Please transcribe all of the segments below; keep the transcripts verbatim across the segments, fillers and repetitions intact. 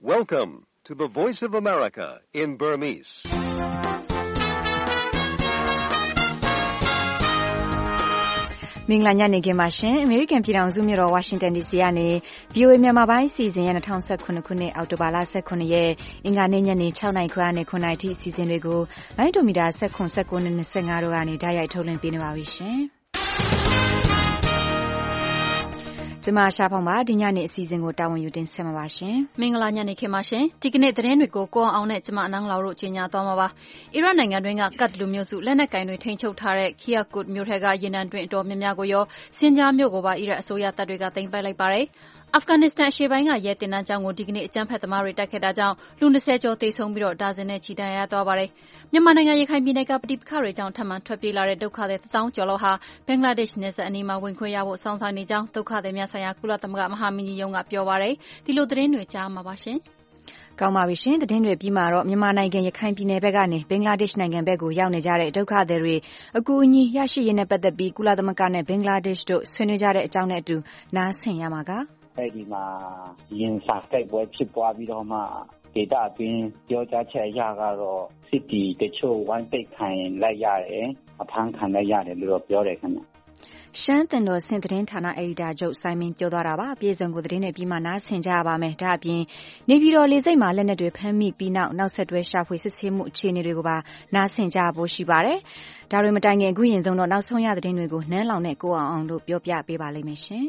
Welcome to the Voice of America in Burmese. ။မင်္ဂလာညနေခင်းပါရှင်။ American ပြည်ထောင်စုမြို့တော် Washington ဒီ စီ ကနေ ဗွီအိုအေ မြန်မာပိုင်းအစီအစဉ်ရဲ့၂၀၁၇ခုနှစ်အောက်တိုဘာလ၁၇ရက်အင်္ဂါနေ့ညနေ၆နာရီခွဲနဲ့၇နာရီထိအစီအစဉ်တွေကိုလိုင်းဒိုမီတာ၁၇ ၁၉နဲ့၂၅တို့ကနေဓာတ်ရိုက်ထုတ်လွှင့်ပေးနေပါပြီရှင်။ကျမရှာဖောင်ပါဒီညနေအစီအစဉ်ကိုတာဝန်ယူတင်ဆက်မှာပါရှင်။မင်္ဂလာညနေခင်းပါရှင်။ဒီကနေ့သတင်းတွေကိုကိုအောင်နဲ့ကျမအနန်းလောက်တို့ကြီးညာသွားမှာပါ။အီရတ်နိုင်ငံတွင်းကကတ်လူမျိုးစုလက်နက်ကင်တွေထိန်းချုပ်ထားတဲ့ Kirkuk မြို့ထက်ကရေနံတွင်အတော်များများကိုရောစင်ကြားမြို့ကိုပါအီရတ်အစိုးရတပ်တွေကသိမ်းပိုက်လိုက်ပါတယ်။အာဖဂန်နစ္စတန်အရှေ့ပိုင်းကရဲတင်တန်းကျောင်းကိုဒီကနေ့အကြမ်းဖက်သမားတွေတိုက်ခဲ့တာကြောင့်လူ၂၀ကျော်သေဆုံးပြီးတော့ဒါဇင်နဲ့ချီဒဏ်ရာရသွားပါတယ်။မြန်မာနိုင်ငံရခိုင်ပြည်နယ်ကပဋိပက္ခတွေကြောင့်ထပ်မံထွက်ပြေးလာတဲ့ဒုက္ခသည်တစ်သောင်းကျော်လောက်ဟာဘင်္ဂလားဒေ့ရှ်နယ်စပ်အနီးမှာဝင်ခွင့်ရဖို့စောင့်ဆိုင်းနေကြောင်းဒုက္ခသည်များဆိုင်ရာကုလသမဂ္ဂမဟာမင်းကြီးရုံးကပြောပါတယ်။ဒီလိုသတင်းတွေကြားမှာပါရှင်။ကောင်းပါပြီရှင်သတင်းတွေပြီးမှတော့မြန်မာနိုင်ငံရခိုင်ပြည်နယ်ဘက်ကနေဘင်္ဂလားဒေ့ရှ်နိုင်ငံဘက်ကိုရောက်နေကြတဲ့ဒုက္ခသည်တွေအကူအညီရရှိရေးနဲ့ပတ်သက်ပြီးကုလသမဂ္ဂနဲ့ဘင်္ဂလားဒေ့ရှ်တို့ဆွေးနွေးကြတဲ့အကြောင်းနဲ့အတူနားဆင်ရမှာကအဲဒီမှာရင်စာတိုက်ပွဲဖြစ်ပွားပြီးတော့မှဒေတာအတွင်းပြောကြားချက်အရကတော့စစ်တီတချို့ဝိုင်းပိတ်ခံလိုက်ရတယ်အဖမ်းခံလိုက်ရတယ်လို့တော့ပြောတယ်ခင်ဗျရှမ်းတင်တော်စင်သတင်းဌာနအယ်ဒီတာချုပ်စိုင်းမင်းပြောသွားတာပါအပြည့်စုံကိုသတင်းတွေပြီးမှနားဆင်ကြရပါမယ်ဒါအပြင်နေပြည်တော်လေဆိပ်မှာလက်နက်တွေဖမ်းမိပြီးနောက်နောက်ဆက်တွဲရှာဖွေစစ်ဆေးမှုအခြေအနေတွေကိုပါနားဆင်ကြဖို့ရှိပါတယ်ဒါတွေမတိုင်ခင်အခုရင်ဆုံးတော့နောက်ဆုံးရသတင်းတွေကိုနန်းလောင်နဲ့ကိုအောင်အောင်တို့ပြောပြပေးပါလိမ့်မယ်ရှင်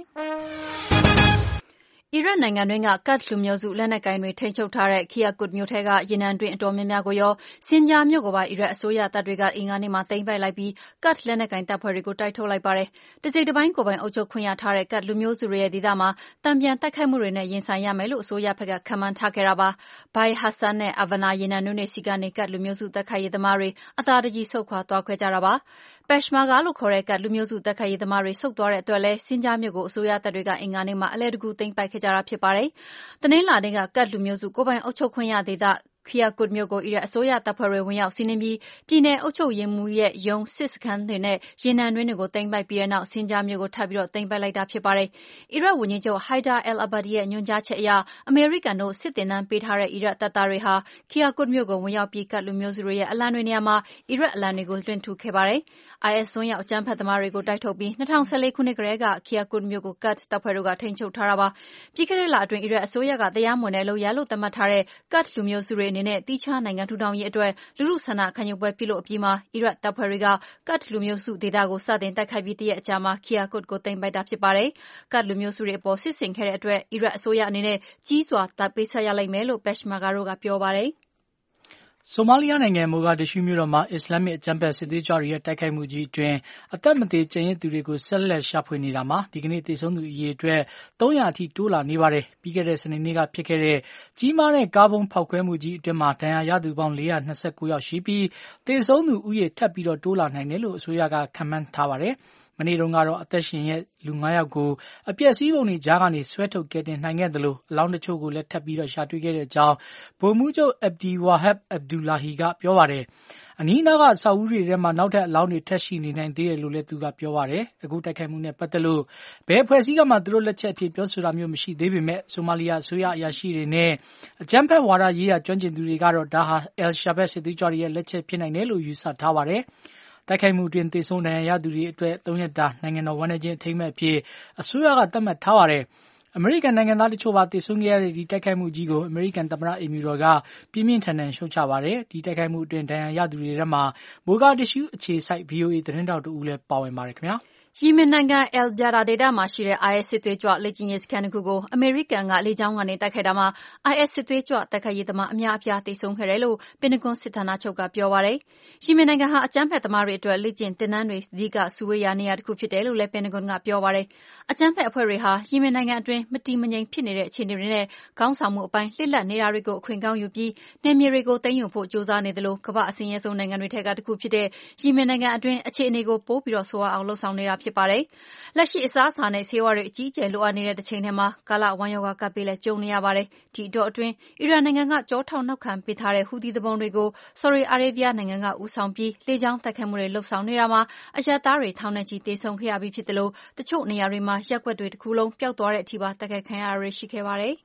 အီရတ်နိုင်ငံတွင်းကကတ်လူမျိုးစုလက်နက်ကင်တွေထိန်းချုပ်ထားတဲ့ Kirkuk မြို့ထက်ကရေနံတွင်အတော်များများကိုရောစင်ကြားမြို့ကိုပါအီရတ်အစိုးရတပ်တွေကအင်္ဂါနေ့မှာသိမ်းပိုက်လိုက်ပြီးကတ်လက်နက်ကင်တပ်ဖွဲ့တွေကိုတိုက်ထုတ်လိုက်ပါတယ်။တစိတ်တစ်ပိုင်းကိုပိုင်အုပ်ချုပ်ခွင့်ရထားတဲ့ကတ်လူမျိုးစုတွေရဲ့ဒေသမှာတံပြန်တိုက်ခိုက်မှုတွေနဲ့ရင်ဆိုင်ရမယ်လို့အစိုးရဘက်ကခန့်မှန်းထားခဲ့တာပါ။ဘိုင်ဟတ်ဆန်နဲ့အဗနာရေနံတွင်တွေစီကနေကတ်လူမျိုးစုတပ်ခိုက်ရေးသမားတွေအသာတကြီးဆုတ်ခွာသွားခဲ့ကြတာပါ။ပက်ရှ်မာဂါလို့ခေါ်တဲ့ကတ်လူမျိုးစုတပ်ခိုက်ရေးသမားတွေဆုတ်သွားတဲ့အတွက်လဲစင်ကြားမြို့ကိုအစိုးရတပ်တွေကအင်္ဂါနေ့မှာအလဲတကူသိမ်းပိုက်ခဲ့ကြတာဖြစ်ပါတယ်။တနင်္လာနေ့ကကတ်လူမျိုးစုကိုပိုင်အုပ်ချုပ်ခွင့်ရဒေသKirkuk မြို့ကိုအီရတ်အစိုးရတပ်ဖွဲ့တွေဝင်ရောက်စီးနင်းပြီးပြည်내အုပ်ချုပ်ရေးမှူးရဲ့ရုံးစစ်စခန်းတွေနဲ့ရေနံတွင်းတွေကိုသိမ်းပိုက်ပြီးတဲ့နောက်စင်ကြားမြို့ကိုထပ်ပြီးတော့သိမ်းပိုက်လိုက်တာဖြစ်ပါတယ်။အီရတ်ဝန်ကြီးချုပ်ဟိုင်ဒါအယ်လ်အဘာဒီရဲ့ညွှန်ကြားချက်အရအမေရိကန်တို့စစ်တင်တန်းပေးထားတဲ့အီရတ်တပ်သားတွေဟာ Kirkuk မြို့ကိုဝင်ရောက်ပြီးကတ်လူမျိုးစုတွေရဲ့အလံတွေနေရာမှာအီရတ်အလံတွေကိုလွှင့်ထူခဲ့ပါတယ်။ IS စွန်းရောက်အကြမ်းဖက်သမားတွေကိုတိုက်ထုတ်ပြီး၂၀၁၄ခုနှစ်ကတည်းက Kirkuk မြို့ကိုကတ်တပ်ဖွဲ့တို့ကထိန်းချုပ်ထားတာပါ။ပြီးခဲ့တဲ့လအတွင်းအီရတ်အစိုးရကတရားမဝင်တဲ့လုပ်ရပ်လို့သတ်မှတ်ထားတဲ့ကတ်လူမျိုးစုတွေအနေနဲ့တိကျနိုင်ငံထူထောင်ရေးအတွက်လူထုဆန္ဒခံယူပွဲပြုလုပ်အပြီးမှာအီရတ်တပ်ဖွဲ့တွေကကတ်လူမျိုးစုဒေသကိုစတင်တိုက်ခိုက်ပြီးတရက်အကြာမှာ Kirkuk ကိုသိမ်းပိုက်တာဖြစ်ပါတယ်။ကတ်လူမျိုးစုတွေအပေါ်စစ်ဆင်ခဲ့တဲ့အတွက်အီရတ်အစိုးရအနေနဲ့ကြီးစွာတပ်ပေးဆက်ရလိမ့်မယ်လို့ပက်ရှ်မာဂါတို့ကပြောပါတယ်။ဆိုမာလီယာနိုင်ငံမိုဂါဒစ်ရှူးမြို့တော်မှာအစ္စလာမစ်အကြမ်းဖက်စစ်သွေးကြွတွေရဲ့တိုက်ခိုက်မှုကြီးအတွင်းအသက်မသေကျန်ရစ်သူတွေကိုဆက်လက်ရှာဖွေနေတာမှာဒီကနေ့သေဆုံးသူအရေအတွက်သုံးရာအထိတိုးလာနေပါတယ်။ပြီးခဲ့တဲ့စနေနေ့ကဖြစ်ခဲ့တဲ့ကြီးမားတဲ့ကားဘုံဖောက်ခွဲမှုကြီးအတွင်းမှာဒဏ်ရာရသူပေါင်းလေးရာ၂၉ယောက်ရှိပြီးသေဆုံးသူဦးရေထပ်ပြီးတော့တိုးလာနိုင်တယ်လို့အစိုးရကခန့်မှန်းထားပါတယ်။မနေ့တုန်းကတော့အသက်ရှင်ရဲ့လူ၅ယောက်ကိုအပျက်စီးပုံတွေကြားကနေဆွဲထုတ်ကယ်တင်နိုင်ခဲ့သလိုအလောင်းတချို့ကိုလည်းထပ်ပြီးတော့ရှာတွေ့ခဲ့တဲ့အကြောင်းဗိုလ်မှူးချုပ်အက်ဘ်ဒီဝါဟက်အက်ဘ်ဒူလာဟီကပြောပါတယ်။အနီးအနားကအဆောက်အဦတွေထဲမှာနောက်ထပ်အလောင်းတွေထပ်ရှိနေနိုင်သေးတယ်လို့လည်းသူကပြောပါတယ်။အခုတိုက်ခိုက်မှုနဲ့ပတ်သက်လို့ဘယ်အဖွဲ့အစည်းကမှသူတို့လက်ချက်အဖြစ်ပြောဆိုတာမျိုးမရှိသေးပေမဲ့ဆိုမာလီယာအစိုးရအရာရှိတွေနဲ့အကြမ်းဖက်ဝါဒရေးရာကျွမ်းကျင်သူတွေကတော့ဒါဟာအယ်ရှာဘတ်စစ်သွေးကြွတွေရဲ့လက်ချက်ဖြစ်နိုင်တယ်လို့ယူဆထားပါတယ်။တိုက်ခိုက်မှုတွင်သေဆုံးဒဏ်ရာရသူတွေအတွက်သုံးရက်တာနိုင်ငံတော်ဝန်ထမ်းချင်းအထိမ်းအမှတ်အဖြစ်အစိုးရကသတ်မှတ်ထားပါတယ်။အမေရိကန်နိုင်ငံသားတချို့ပါသေဆုံးခဲ့ရတဲ့ဒီတိုက်ခိုက်မှုကြီးကိုအမေရိကန်သမ္မတအိမ်ဖြူတော်ကပြင်းပြင်းထန်ထန်ရှုတ်ချပါတယ်။ဒီတိုက်ခိုက်မှုအတွင်းဒဏ်ရာရသူတွေထဲမှာမိုဂါဒစ်ရှူးအခြေစိုက် ဗွီအိုအေ သတင်းတောက်တူဦးလည်းပါဝင်ပါတယ်ခင်ဗျာ။ယီမင်နိုင်ငံအယ်လ်ဂျာဒါဒေသမှာရှိတဲ့ အိုင်အက်စ်စစ်သွေးကြွလေ့ကျင့်ရေးစခန်းတစ်ခုကိုအမေရိကန်ကလေကြောင်းကနေတိုက်ခိုက်တာမှာ အိုင်အက်စ်စစ်သွေးကြွတိုက်ခိုက်ရေးသမားအများအပြားသေဆုံးခဲ့တယ်လို့ပင်တဂွန်စစ်ဌာနချုပ်ကပြောပါတယ်။ယီမင်နိုင်ငံဟာအကြမ်းဖက်သမားတွေအတွက်လေ့ကျင့်သင်တန်းတွေအဓိကစုဝေးရာနေရာတစ်ခုဖြစ်တယ်လို့လည်းပင်တဂွန်ကပြောပါတယ်။အကြမ်းဖက်အဖွဲ့တွေဟာယီမင်နိုင်ငံအတွင်းမတည်မငြိမ်ဖြစ်နေတဲ့အခြေအနေတွေနဲ့ခေါင်းဆောင်မှုအပိုင်းလှစ်လပ်နေတာတွေကိုအခွင့်ကောင်းယူပြီးနယ်မြေတွေကိုသိမ်းယူဖို့ကြိုးစားနေတယ်လို့ကမ္ဘာအဆင်းရဲဆုံးနိုင်ငံတွေထက်ကတစ်ခုဖြစ်တဲ့ယီမင်နိုင်ငံအတွင်းအခြေအနေကိုပိုးပြီးတော့ဆိုးအောင်လှုံ့ဆော်နေတာဖြစ်ပါတယ်။လက်ရှိအစားအစာနဲ့ဆေးဝါးတွေအကြီးအကျယ်လိုအပ်နေတဲ့တစ်ချိန်ထဲမှာကာလဝမ်းရောဂါကပ်ပြီးလည်းကြုံနေရပါတယ်။ဒီတော့အတွင်းအီရန်နိုင်ငံကကြောထောက်နောက်ခံပေးထားတဲ့ဟူသီသူပုန်တွေကိုဆော်ဒီအာရေဗျနိုင်ငံကဦးဆောင်ပြီးလေကြောင်းတိုက်ခိုက်မှုတွေလှုပ်ဆောင်နေတာမှာအရပ်သားတွေထောင်နဲ့ချီသေဆုံးခဲ့ရပြီးဖြစ်တယ်လို့တချို့နေရာတွေမှာရက်ွက်တွေတစ်ခုလုံးပျောက်သွားတဲ့အထိပါတိုက်ခိုက်ခံရရရှိခဲ့ပါတယ်။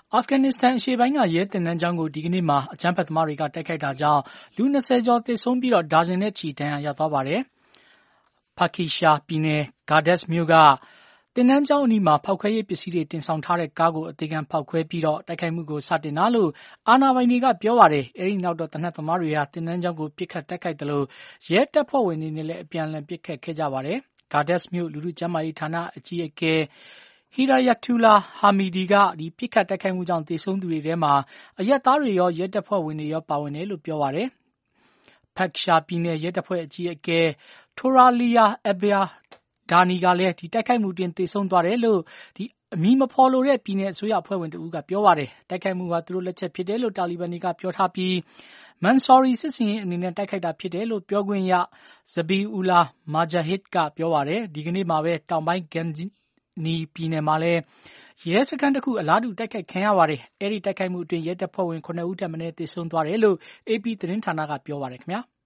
အာဖဂန်နစ္စတန်အရှေ့ပိုင်းကရဲသင်တန်းကျောင်းကိုဒီကနေ့မှာအကြမ်းဖက်သမားတွေကတိုက်ခိုက်တာကြောင့်လူ၂၀ကျော်သေဆုံးပြီးတော့ဒါဇင်နဲ့ချီဒဏ်ရာရသွားပါတယ်။ဖာကီရှာပြည်နယ်ဂါဒက်မြို့ကသင်တန်းကျောင်းအနီးမှာဖောက်ခွဲရေးပစ္စည်းတွေတင်ဆောင်ထားတဲ့ကားကိုအသေးခံဖောက်ခွဲပြီးတော့တိုက်ခိုက်မှုကိုစတင်တာလို့အာဏာပိုင်တွေကပြောပါတယ်။အဲဒီနောက်တော့သေနတ်သမားတွေဟာသင်တန်းကျောင်းကိုပစ်ခတ်တိုက်ခိုက်တယ်လို့ရဲတပ်ဖွဲ့ဝင်တွေနဲ့လည်းအပြန်အလှန်ပစ်ခတ်ခဲ့ကြပါတယ်။ဂါဒက်မြို့လူထုကျန်းမာရေးဌာနအကြီးအကဲဟီရာယတ်တူလာဟာမီဒီကဒီပစ်ခတ်တိုက်ခိုက်မှုကြောင့်သေဆုံးသူတွေထဲမှာအရက်သားတွေရောရဲတပ်ဖွဲ့ဝင်တွေရောပါဝင်တယ်လို့ပြောပါတယ်။ဖက်ရှာပြည်နယ်ရဲတပ်ဖွဲ့အကြီးအကဲထိုရာလီယာအဘယာဒါနီကလည်းဒီတိုက်ခိုက်မှုတွင်သေဆုံးသွားတယ်လို့ဒီအမည်မဖော်လိုတဲ့ပြည်နယ်အစိုးရအဖွဲ့ဝင်တဦးကပြောပါတယ်။တိုက်ခိုက်မှုကသူတို့လက်ချက်ဖြစ်တယ်လို့တာလီဘန်တွေကပြောထားပြီးမန်ဆော်ရီစစ်စင်ရေးအနေနဲ့တိုက်ခိုက်တာဖြစ်တယ်လို့ပြောခွင့်ရဇဘီအူလာမာဂျာဟစ်ကပြောပါတယ်။ဒီကနေ့မှာပဲတောင်ပိုင်းဂန်နီပြည်နယ်မှာလည်းရဲစခန်းတစ်ခုအလားတူတိုက်ခိုက်ခံရပါတယ်။အဲဒီတိုက်ခိုက်မှုအတွင်းရဲတပ်ဖွဲ့ဝင်ခုနှစ်ဦးထက်မနည်းသေဆုံးသွားတယ်လို့ အေပီ သတင်းဌာနကပြောပါတယ်ခင်ဗျာ။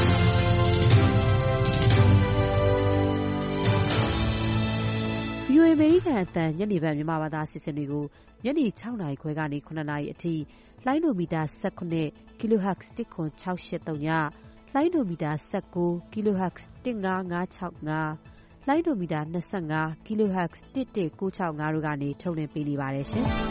ဗီအိုအေ အမေရိကန်အသံညနေပိုင်းမြန်မာဘာသာအစီအစဉ်တွေကိုညနေ၆နာရီခွဲကနေ၇နာရီအထိလိုင်းဒိုမီတာ၁၇ kHz တစ်ခွန်၆၈၃ညလိုင်းဒိုမီတာ၁၉ kHz တစ်၅၅၆၅လိုင်းဒိုမီတာ၂၅ kHz တစ်၁၉၆၅တို့ကနေထုတ်လွှင့်ပေးနေပါတယ်ရှင်။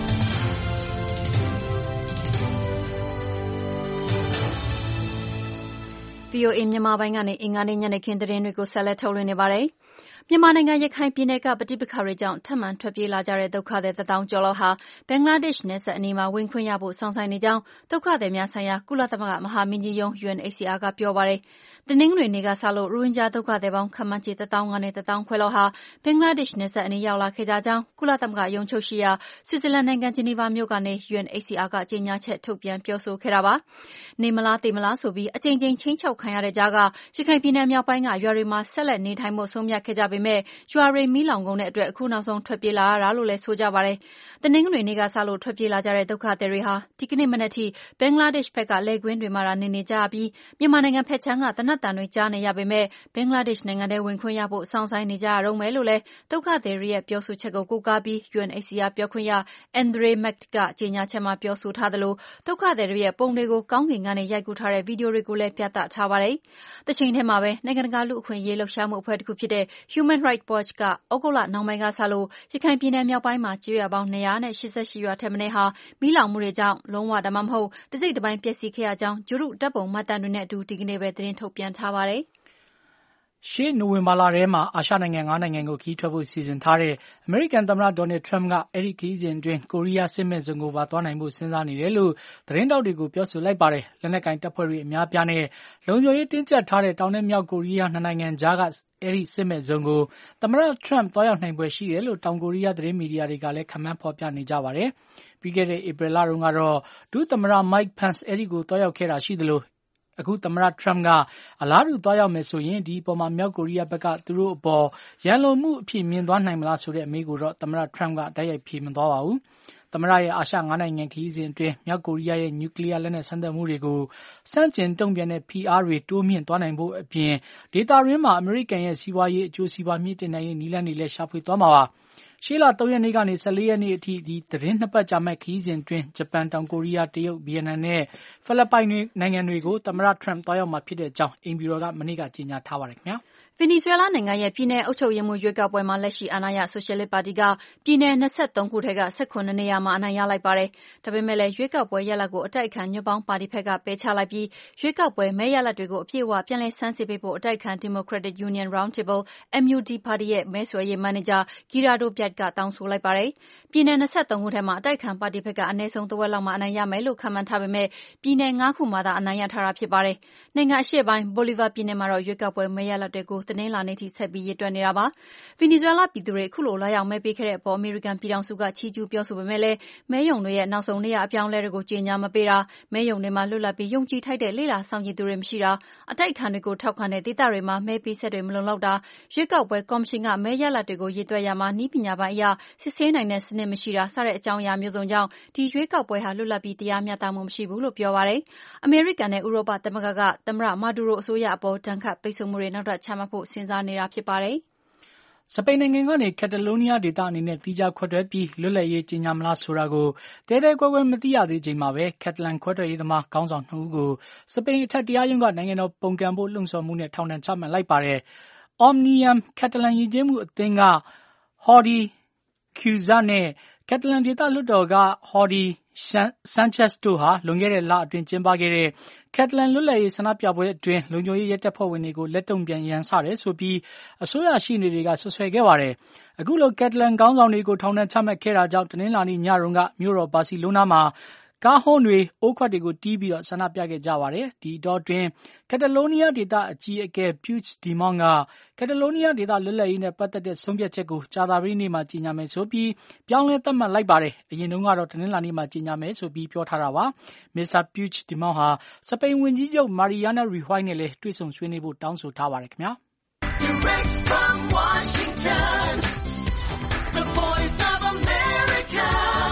ဗီအိုအေမြန်မာပိုင်းကနေအင်္ဂါနေ့ညနေခင်းသတင်းတွေကိုဆက်လက်ထုတ်လွှင့်နေပါတယ်။မြန်မာနိုင်ငံရခိုင်ပြည်နယ်ကပဋိပက္ခတွေကြောင့်ထပ်မံထွက်ပြေးလာကြတဲ့ဒုက္ခသည်တစ်သောင်းကျော်လောက်ဟာဘင်္ဂလားဒေ့ရှ်နယ်စပ်အနီးမှာဝင်ခွင့်ရဖို့စောင့်ဆိုင်းနေကြောင်းဒုက္ခသည်များဆိုင်ရာကုလသမဂ္ဂမဟာမင်းကြီးရုံး ယူအန် အိတ်စီအာ ကပြောပါတယ်။တနင်္ဂနွေနေ့ကစလို့ရိုဟင်ဂျာဒုက္ခသည်ပေါင်းခန့်မှန်းခြေတစ်သောင်းကနေတစ်သောင်းခွဲလောက်ဟာဘင်္ဂလားဒေ့ရှ်နယ်စပ်အနီးရောက်လာခဲ့ကြကြောင်းကုလသမဂ္ဂရုံးချုပ်ရှိရာဆွစ်ဇာလန်နိုင်ငံဂျီနီဗာမြို့ကနေ ယူအန် အိတ်စီအာ ကကြေညာချက်ထုတ်ပြန်ပြောဆိုခဲ့တာပါ။နေမလားသေမလားဆိုပြီးအကြိမ်ကြိမ်ချင်းချောက်ခံရတဲ့ကြားကရခိုင်ပြည်နယ်မြောက်ပိုင်းကရွာတွေမှာဆက်လက်နေထိုင်ဖို့ဆုံးဖြတ်ခဲ့ကြပေမဲ့ရွာတွေမီးလောင်ကုန်တဲ့အတွက်အခုနောက်ဆုံးထွက်ပြေးလာရတာလို့လည်းဆိုကြပါတယ်။တနင်္ဂနွေနေ့ကစလို့ထွက်ပြေးလာကြတဲ့ဒုက္ခသည်တွေဟာဒီကနေ့မနက်ထိဘင်္ဂလားဒေ့ရှ်ဘက်ကလယ်ကွင်းတွေမှာနေနေကြရပြီးမြန်မာနိုင်ငံဖက်ချမ်းကသေနတ်တံတွေကြားနေရပေမဲ့ဘင်္ဂလားဒေ့ရှ်နိုင်ငံထဲဝင်ခွင့်ရဖို့စောင့်ဆိုင်းနေကြရတော့မယ်လို့လည်းဒုက္ခသည်တွေရဲ့ပြောဆိုချက်ကိုကိုးကားပြီး ယူအန် အိတ်စီအာ ပြောခွင့်ရ Andre Mac ကကြေညာချက်မှာပြောဆိုထားသလိုဒုက္ခသည်တွေရဲ့ပုံတွေကိုကောင်းကင်ကနေရိုက်ကူးထားတဲ့ဗီဒီယိုတွေကိုလည်းပြသထားပါတယ်။တချိန်ထဲမှာပဲနိုင်ငံတကာလူ့အခွင့်အရေးလှုပ်ရှားမှုအဖွဲ့တစ်ခုဖြစ်တဲ့ Human Rights Watch ကဩဂုတ်လနှောင်းပိုင်းကစလို့ရခိုင်ပြည်နယ်မြောက်ပိုင်းမှာကျေးရွာပေါင်း၂၈၈ရွာထက်မနည်းဟာမီးလောင်မှုတွေကြောင့်လုံးဝဒါမှမဟုတ်တစိတ်တပိုင်းပျက်စီးခဲ့ရကြောင်းဂြိုဟ်တုဓာတ်ပုံမှတ်တမ်းတွေနဲ့အတူဒီကနေ့ပဲသတင်းထုတ်ပြန်ထားပါတယ်။ရှေ့နိုဝင်ဘာလထဲမှာအာရှနိုင်ငံ၅နိုင်ငံကိုခရီးထွက်ဖို့စီစဉ်ထားတဲ့အမေရိကန်သမ္မတဒေါ်နယ်ထရမ့်ကအဲဒီခရီးစဉ်အတွင်းကိုရီးယားစစ်မဲ့ဇုံကိုပါသွားနိုင်ဖို့စဉ်းစားနေတယ်လို့သတင်းတောက်တွေကိုပြောဆိုလိုက်ပါတယ်။လက်နက်ကင်တပ်ဖွဲ့တွေအများပြားနဲ့လုံခြုံရေးတင်းကျပ်ထားတဲ့တောင်နဲ့မြောက်ကိုရီးယားနှစ်နိုင်ငံကြားကအဲဒီစစ်မဲ့ဇုံကိုသမ္မတထရမ့်သွားရောက်နိုင်ပွဲရှိတယ်လို့တောင်ကိုရီးယားသတင်းမီဒီယာတွေကလည်းခန့်မှန်းဖော်ပြနေကြပါတယ်။ပြီးခဲ့တဲ့ဧပြီလတုန်းကတော့ဒုသမ္မတ Mike Pence အဲဒီကိုသွားရောက်ခဲ့တာရှိသလိုအခုသမ္မတထရမ့်ကအလားတူသွားရောက်မယ်ဆိုရင်ဒီအပေါ်မှာမြောက်ကိုရီးယားဘက်ကသူတို့အပေါ်ရန်လိုမှုအဖြစ်မြင်သွားနိုင်မလားဆိုတဲ့အမေးကိုတော့သမ္မတထရမ့်ကတိုက်ရိုက်ဖြေမသွားပါဘူး။သမ္မတရဲ့အာရှ၅နိုင်ငံခရီးစဉ်အတွင်းမြောက်ကိုရီးယားရဲ့နျူကလ িয়ার လက်နက်စမ်းသပ်မှုတွေကိုစန့်ကျင်တုံ့ပြန်တဲ့ဖိအားတွေတိုးမြင့်သွားနိုင်ဖို့အပြင်ဒေသတွင်းမှာအမေရိကန်ရဲ့စီးပွားရေးအကျိုးစီးပွားမြင့်တင်နိုင်ရေးနည်းလမ်းတွေလည်းရှာဖွေသွားမှာပါ။ရှေ့လ၃ရက်နေ့ကနေ၁၄ရက်နေ့အထိဒီသတင်းနှစ်ပတ်ကြာမဲ့ခရီးစဉ်အတွင်းဂျပန်တောင်ကိုရီးယားတရုတ်ဗီယက်နမ်နဲ့ဖိလစ်ပိုင်နိုင်ငံတွေကိုသမ္မတထရမ့်သွားရောက်မှာဖြစ်တဲ့အကြောင်းအိမ်ဖြူတော်ကမနေ့ကကြေညာထားပါတယ်ခင်ဗျာဗင်နီဇွဲလားနိုင်ငံရဲ့ပြည်내အုပ်ချုပ်ရေးမှူးရွေးကောက်ပွဲမှာလက်ရှိအာဏာရဆိုရှယ်လစ်ပါတီကပြည်내၂၃ခုထဲက၁၇နေရာမှာအနိုင်ရလိုက်ပါတယ်။ဒါပေမဲ့လည်းရွေးကောက်ပွဲရလဒ်ကိုအတိုက်အခံညွန့်ပေါင်းပါတီဘက်ကပယ်ချလိုက်ပြီးရွေးကောက်ပွဲမဲရလဒ်တွေကိုအပြည့်အဝပြန်လည်ဆန်းစစ်ပေးဖို့အတိုက်အခံ Democratic Union Roundtable အမ် ယူ ဒီ ပါတီရဲ့မဲဆွယ်ရေးမန်နေဂျာ Gerardo Piat ကတောင်းဆိုလိုက်ပါတယ်။ပြည်내၂၃ခုထဲမှာအတိုက်အခံပါတီဘက်ကအနည်းဆုံးတစ်ဝက်လောက်မှအနိုင်ရမယ်လို့ခန့်မှန်းထားပေမဲ့ပြည်내၅ခုမှာသာအနိုင်ရထားတာဖြစ်ပါတယ်။နိုင်ငံအရှေ့ပိုင်းဘိုလီဗာပြည်နယ်မှာတော့ရွေးကောက်ပွဲမဲရလဒ်တွေကိုတနင်္လာနေ့ထိဆက်ပြီးရေတွက်နေတာပါ။ဗင်နီဇွဲလားပြည်သူတွေအခုလိုလာရောက်မဲပေးခဲ့တဲ့အပေါ်အမေရိကန်ပြည်ထောင်စုကချီးကျူးပြောဆိုပေမဲ့လည်းမဲရုံတွေရဲ့နောက်ဆုံးနေရအပြောင်းအလဲတွေကိုကြေညာမပေးတာမဲရုံတွေမှာလွတ်လပ်ပြီးယုံကြည်ထိုက်တဲ့လေ့လာစောင့်ကြည့်သူတွေမရှိတာအတိုက်အခံတွေကိုထောက်ခံတဲ့ဒေသတွေမှာမဲပေးဆက်တွေမလုံလောက်တာရွေးကောက်ပွဲကော်မရှင်ကမဲရလဒ်တွေကိုရေတွက်ရမှာနည်းပညာပိုင်းအရစစ်ဆေးနိုင်တဲ့စနစ်မရှိတာစတဲ့အကြောင်းအရာမျိုးစုံကြောင့်ဒီရွေးကောက်ပွဲဟာလွတ်လပ်ပြီးတရားမျှတမှုမရှိဘူးလို့ပြောပါတယ်။အမေရိကန်နဲ့ဥရောပသမဂ္ဂကသမ္မတမာဒူရိုအစိုးရအပေါ်ဒဏ်ခတ်ပိတ်ဆို့မှုတွေနောက်ထပ်ချမှတ်ဖို့စဉ်းစားနေတာဖြစ်ပါတယ်။စပိန်နိုင်ငံကနေကက်တလိုးနီးယားဒေသအနေနဲ့သီးခြားခွဲထွက်ပြီးလွတ်လပ်ရေးကြေညာမလားဆိုတာကိုတဲတဲကွဲကွဲမသိရသေးချိန်မှာပဲကက်တလန်ခွဲထွက်ရေးသမားခေါင်းဆောင်နှစ်ဦးကိုစပိန်အထက်တရားရုံးကနိုင်ငံတော်ပုန်ကန်ဖို့လှုံ့ဆော်မှုနဲ့ထောင်ဒဏ်ချမှတ်လိုက်ပါတယ်။ Omnium ကက်တလန်ယဉ်ကျေးမှုအသင်းက Jordi Cuixart နဲ့ကက်တလန်ဒေသလွှတ်တော်က Jordi Sanchez တို့ဟာလွန်ခဲ့တဲ့လအတွင်းကျင်းပခဲ့တဲ့ကက်တလန်လွတ်လပ်ရေးဆန္ဒပြပွဲအတွင်းလုံခြုံရေးရဲတပ်ဖွဲ့ဝင်တွေကိုလက်တုံ့ပြန်ရန်စတယ်ဆိုပြီးအစိုးရရှေ့နေတွေကဆွဆွဲခဲ့ပါတယ်။အခုလိုကက်တလန်ခေါင်းဆောင်တွေကိုထောင်ဒဏ်ချမှတ်ခဲ့တာကြောင့်တနင်္လာနေ့ညတုန်းကမြို့တော်ဘာစီလိုနာမှာကားဟွန်းတွေအိုးခွက်တွေကိုတီးပြီးတော့ဆန္ဒပြခဲ့ကြပါတယ်။ဒီတော့တွင်ကက်တလိုးနီးယားဒေသအကြီးအကဲ Puigdemont ကကက်တလိုးနီးယားဒေသလွတ်လပ်ရေးနဲ့ပတ်သက်တဲ့ဆုံးဖြတ်ချက်ကိုကြာသပတေးနေ့မှာကြေညာမယ်ဆိုပြီးပြောင်းလဲသတ်မှတ်လိုက်ပါတယ်။အရင်တုန်းကတော့တနင်္လာနေ့မှာကြေညာမယ်ဆိုပြီးပြောထားတာပါ။ မစ္စတာ Puigdemont ဟာစပိန်ဝန်ကြီးချုပ် Mariano Rajoy နဲ့လည်းတွေ့ဆုံဆွေးနွေးဖို့တောင်းဆိုထားပါတယ်ခင်ဗျာ။ Direct from Washington, the voice of America,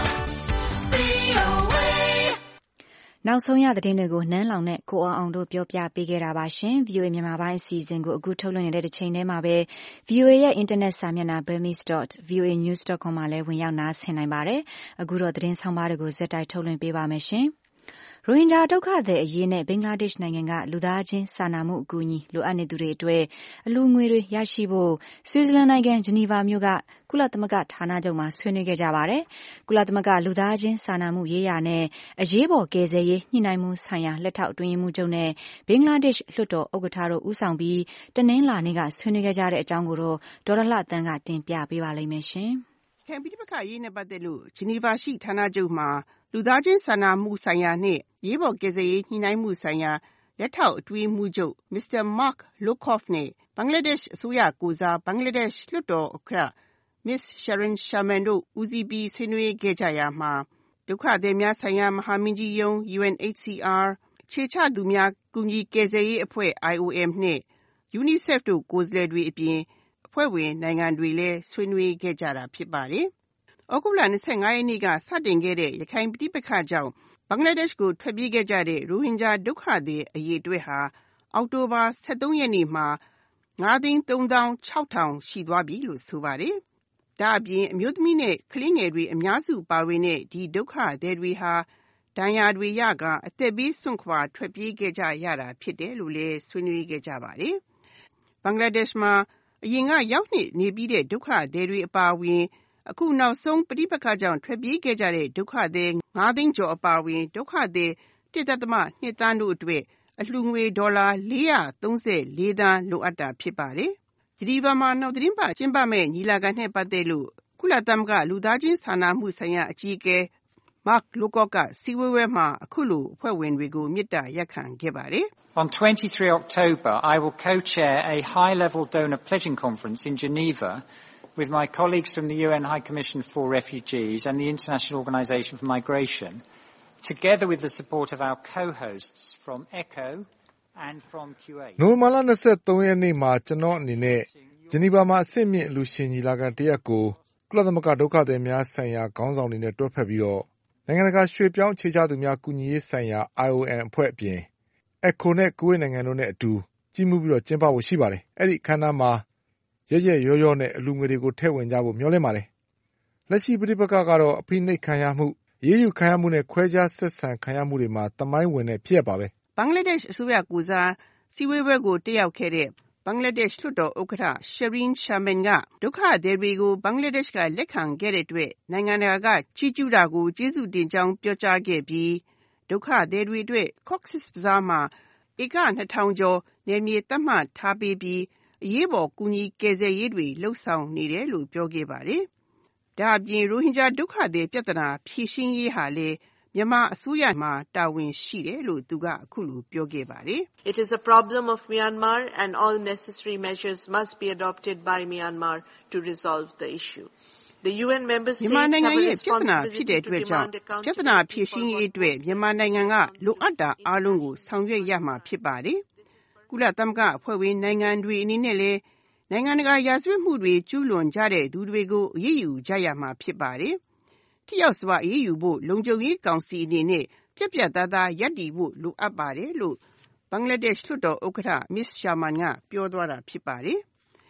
နောက်ဆုံးရသတင်းတွေကိုနန်းလောင်နဲ့ကိုအောင်အောင်တို့ပြောပြပေးခဲ့တာပါရှင်။ ဗွီအိုအေမြန်မာပိုင်းအစီအစဉ်ကိုအခုထုတ်လွှင့်နေတဲ့တစ်ချိန်တည်းမှာပဲ ဗွီအိုအေရဲ့အင်တာနက်စာမျက်နှာ burmese dot voa news dot com မှာလည်းဝင်ရောက်နားဆင်နိုင်ပါတယ်။အခုတော့သတင်းဆောင်ပါးတွေကိုဇက်တိုက်ထုတ်လွှင့်ပေးပါမယ်ရှင်။ရိုဟင်ဂျာဒုက္ခသည်အရေးနဲ့ဘင်္ဂလားဒေ့ရှ်နိုင်ငံကလူသားချင်းစာနာမှုအကူအညီလိုအပ်နေသူတွေအတွက်အလူငွေတွေရရှိဖို့ဆွစ်ဇာလန်နိုင်ငံဂျနီဗာမြို့ကကုလသမဂ္ဂဌာနချုပ်မှာဆွေးနွေးခဲ့ကြပါတယ်။ကုလသမဂ္ဂလူသားချင်းစာနာမှုရေးရာနဲ့အရေးပေါ်ကယ်ဆယ်ရေးညှိနှိုင်းမှုဆိုင်ရာလက်ထောက်အတွင်းရေးမှူးချုပ်နဲ့ဘင်္ဂလားဒေ့ရှ်လွှတ်တော်ဥက္ကဋ္ဌတို့ဦးဆောင်ပြီးတနင်္လာနေ့ကဆွေးနွေးခဲ့ကြတဲ့အကြောင်းကိုတော့ဒေါ်ရလှတန်းကတင်ပြပေးပါလိမ့်မယ်ရှင်။ခံပိဋိပက္ခရေးနဲ့ပတ်သက်လို့ဂျနီဗာရှိဌာနချုပ်မှာလူသားချင်းစာနာမှုဆိုင်ရာနဲ့ရေးပေါ်ကယ်ဆယ်ရေးညှိနှိုင်းမှုဆိုင်ရာလက်ထောက်အတွင်းမှုချုပ် မစ္စတာ Mark Lowcock နဲ့ဘင်္ဂလားဒေ့ရှ်အစိုးရကိုယ်စားဘင်္ဂလားဒေ့ရှ်လွှတ်တော်ဥက္ကဋ္ဌ Miz Sharon Sharman တို့ဦးစီးပြီးဆွေးနွေးခဲ့ကြရာမှာဒုက္ခသည်များဆိုင်ရာမဟာမင်းကြီးရုံး U N H C R ခြေချသူများကူညီကယ်ဆယ်ရေးအဖွဲ့ I O M နဲ့ UNICEF တို့ကိုယ်စားလှယ်တွေအပြင်အဖွဲ့ဝင်နိုင်ငံတွေလည်းဆွေးနွေးခဲ့ကြတာဖြစ်ပါတယ်။ဩဂုတ်လ၂၅ရက်နေ့ကစတင်ခဲ့တဲ့ရခိုင်ပဋိပက္ခကြောင့်ဘင်္ဂလားဒေ့ရှ်ကိုထွက်ပြေးခဲ့ကြတဲ့ရိုဟင်ဂျာဒုက္ခသည်အရေအတွက်ဟာအောက်တိုဘာ၁၃ရက်နေ့မှာငါးသိန်းသုံးသောင်းခြောက်ထောင်ရှိသွားပြီလို့ဆိုပါတယ်။ဒါအပြင်အမျိုးသမီးနဲ့ကလေးငယ်တွေအများစုပါဝင်တဲ့ဒီဒုက္ခသည်တွေဟာဒဏ်ရာတွေရကအသက်ဘေးစွန့်ခွာထွက်ပြေးခဲ့ကြရတာဖြစ်တယ်လို့လည်းဆွေးနွေးခဲ့ကြပါတယ်။ဘင်္ဂလားဒေ့ရှ်မှာအရင်ကရောက်နေနေပြီးတဲ့ဒုက္ခသည်တွေအပါအဝင်အခုနောက်ဆုံးပဋိပက္ခကြောင့်ထွက်ပြေးခဲ့ကြတဲ့ဒုက္ခသည်ငါးသိန်းကျော်အပါအဝင်ဒုက္ခသည်တစ်ဒသမနှစ်သန်းတို့အတွက်အလှူငွေဒေါ်လာလေးရာသုံးဆယ်လေးသန်းလိုအပ်တာဖြစ်ပါတယ်။ဂျနီဗာမှာနောက်သတင်းပတ်ကျင်းပမဲ့ညီလာခံနဲ့ပတ်သက်လို့ကုလသမဂ္ဂလူသားချင်းစာနာမှုဆိုင်ရာအကြီးအကဲ Mark Lowcock ကစည်းဝေးပွဲမှာအခုလိုအဖွဲ့ဝင်တွေကိုမေတ္တာရပ်ခံခဲ့ပါတယ်။ On twenty-third of October, I will co-chair a high-level donor pledging conference in Geneva with my colleagues from the U N High Commission for Refugees and the International Organization for Migration, together with the support of our co-hosts from ECHO and from Q A. နိုဝင်ဘာလ၂၃ရက်နေ့မှာကျွန်တော်အနေနဲ့ဂျနီဗာမှာအဆင့်မြင့်အလှူရှင်ညီလာခံတစ်ရပ်ကိုကုလသမဂ္ဂဒုက္ခသည်များဆိုင်ရာခေါင်းဆောင်တွေနဲ့တွဲဖက်ပြီးတော့နိုင်ငံတကာရွှေ့ပြောင်းအခြေချသူများကူညီရေးဆိုင်ရာ I O M အဖွဲ့အပြင် ECHO နဲ့ကူဝေးနိုင်ငံတို့နဲ့အတူကြီးမှုပြီးတော့ကျင်းပဖို့ရှိပါတယ်။အဲ့ဒီအခမ်းအနားမှာရဲရဲရောရောနဲ့အလူငွေတွေကိုထည့်ဝင်ကြဖို့မျှော်လင့်ပါတယ်။လက်ရှိပဋိပက္ခကတော့အဖိနှိပ်ခံရမှုအရေးယူခံရမှုနဲ့ခွဲခြားဆက်ဆံခံရမှုတွေမှာတမိုင်းဝင်တဲ့ဖြစ်ရပါပဲ။ဘင်္ဂလားဒေ့ရှ်အစိုးရကိုယ်စားစည်းဝေးပွဲကိုတက်ရောက်ခဲ့တဲ့ဘင်္ဂလားဒေ့ရှ်လွှတ်တော်ဥက္ကဋ္ဌ Sharon Sharman ကဒုက္ခသည်တွေကိုဘင်္ဂလားဒေ့ရှ်ကလက်ခံခဲ့တဲ့အတွက်နိုင်ငံတကာကချီးကျူးတာကိုကျေးဇူးတင်ကြောင်းပြောကြားခဲ့ပြီးဒုက္ခသည်တွေအတွက် Cox's Bazar မှာဧကနှစ်ထောင်ကျော်နယ်မြေသတ်မှတ်ထားပေးပြီးအရေးပေါ်ကူညီကယ်ဆယ်ရေးတွေလှုပ်ဆောင်နေတယ်လို့ပြောခဲ့ပါတယ်။ဒါအပြင်ရိုဟင်ဂျာဒုက္ခသည်ပြဿနာဖြေရှင်းရေးဟာလည်းမြန်မာအစိုးရမှာတာဝန်ရှိတယ်လို့သူကအခုလိုပြောခဲ့ပါတယ်။ It is a problem of Myanmar and all necessary measures must be adopted by Myanmar to resolve the issue. The U N member states have a responsibility to demand accountability. ပြဿနာဖြေရှင်းရေးအတွက်မြန်မာနိုင်ငံကလိုအပ်တာအားလုံးကိုဆောင်ရွက်ရမှာဖြစ်ပါတယ်။ကုလသမဂ္ဂအဖွဲ့ဝင်နိုင်ငံတွေအနေနဲ့လည်းနိုင်ငံတကာရာဇဝတ်မှုတွေကျူးလွန်ကြတဲ့သူတွေကိုအရေးယူကြရမှာဖြစ်ပါတယ်။ထိရောက်စွာအရေးယူဖို့လုံခြုံရေးကောင်စီအနေနဲ့ပြတ်ပြတ်သားသားရပ်တည်ဖို့လိုအပ်ပါတယ်လို့ဘင်္ဂလားဒေ့ရှ်လွှတ်တော်ဥက္ကဋ္ဌ Miz Sharman ကပြောသွားတာဖြစ်ပါတယ်။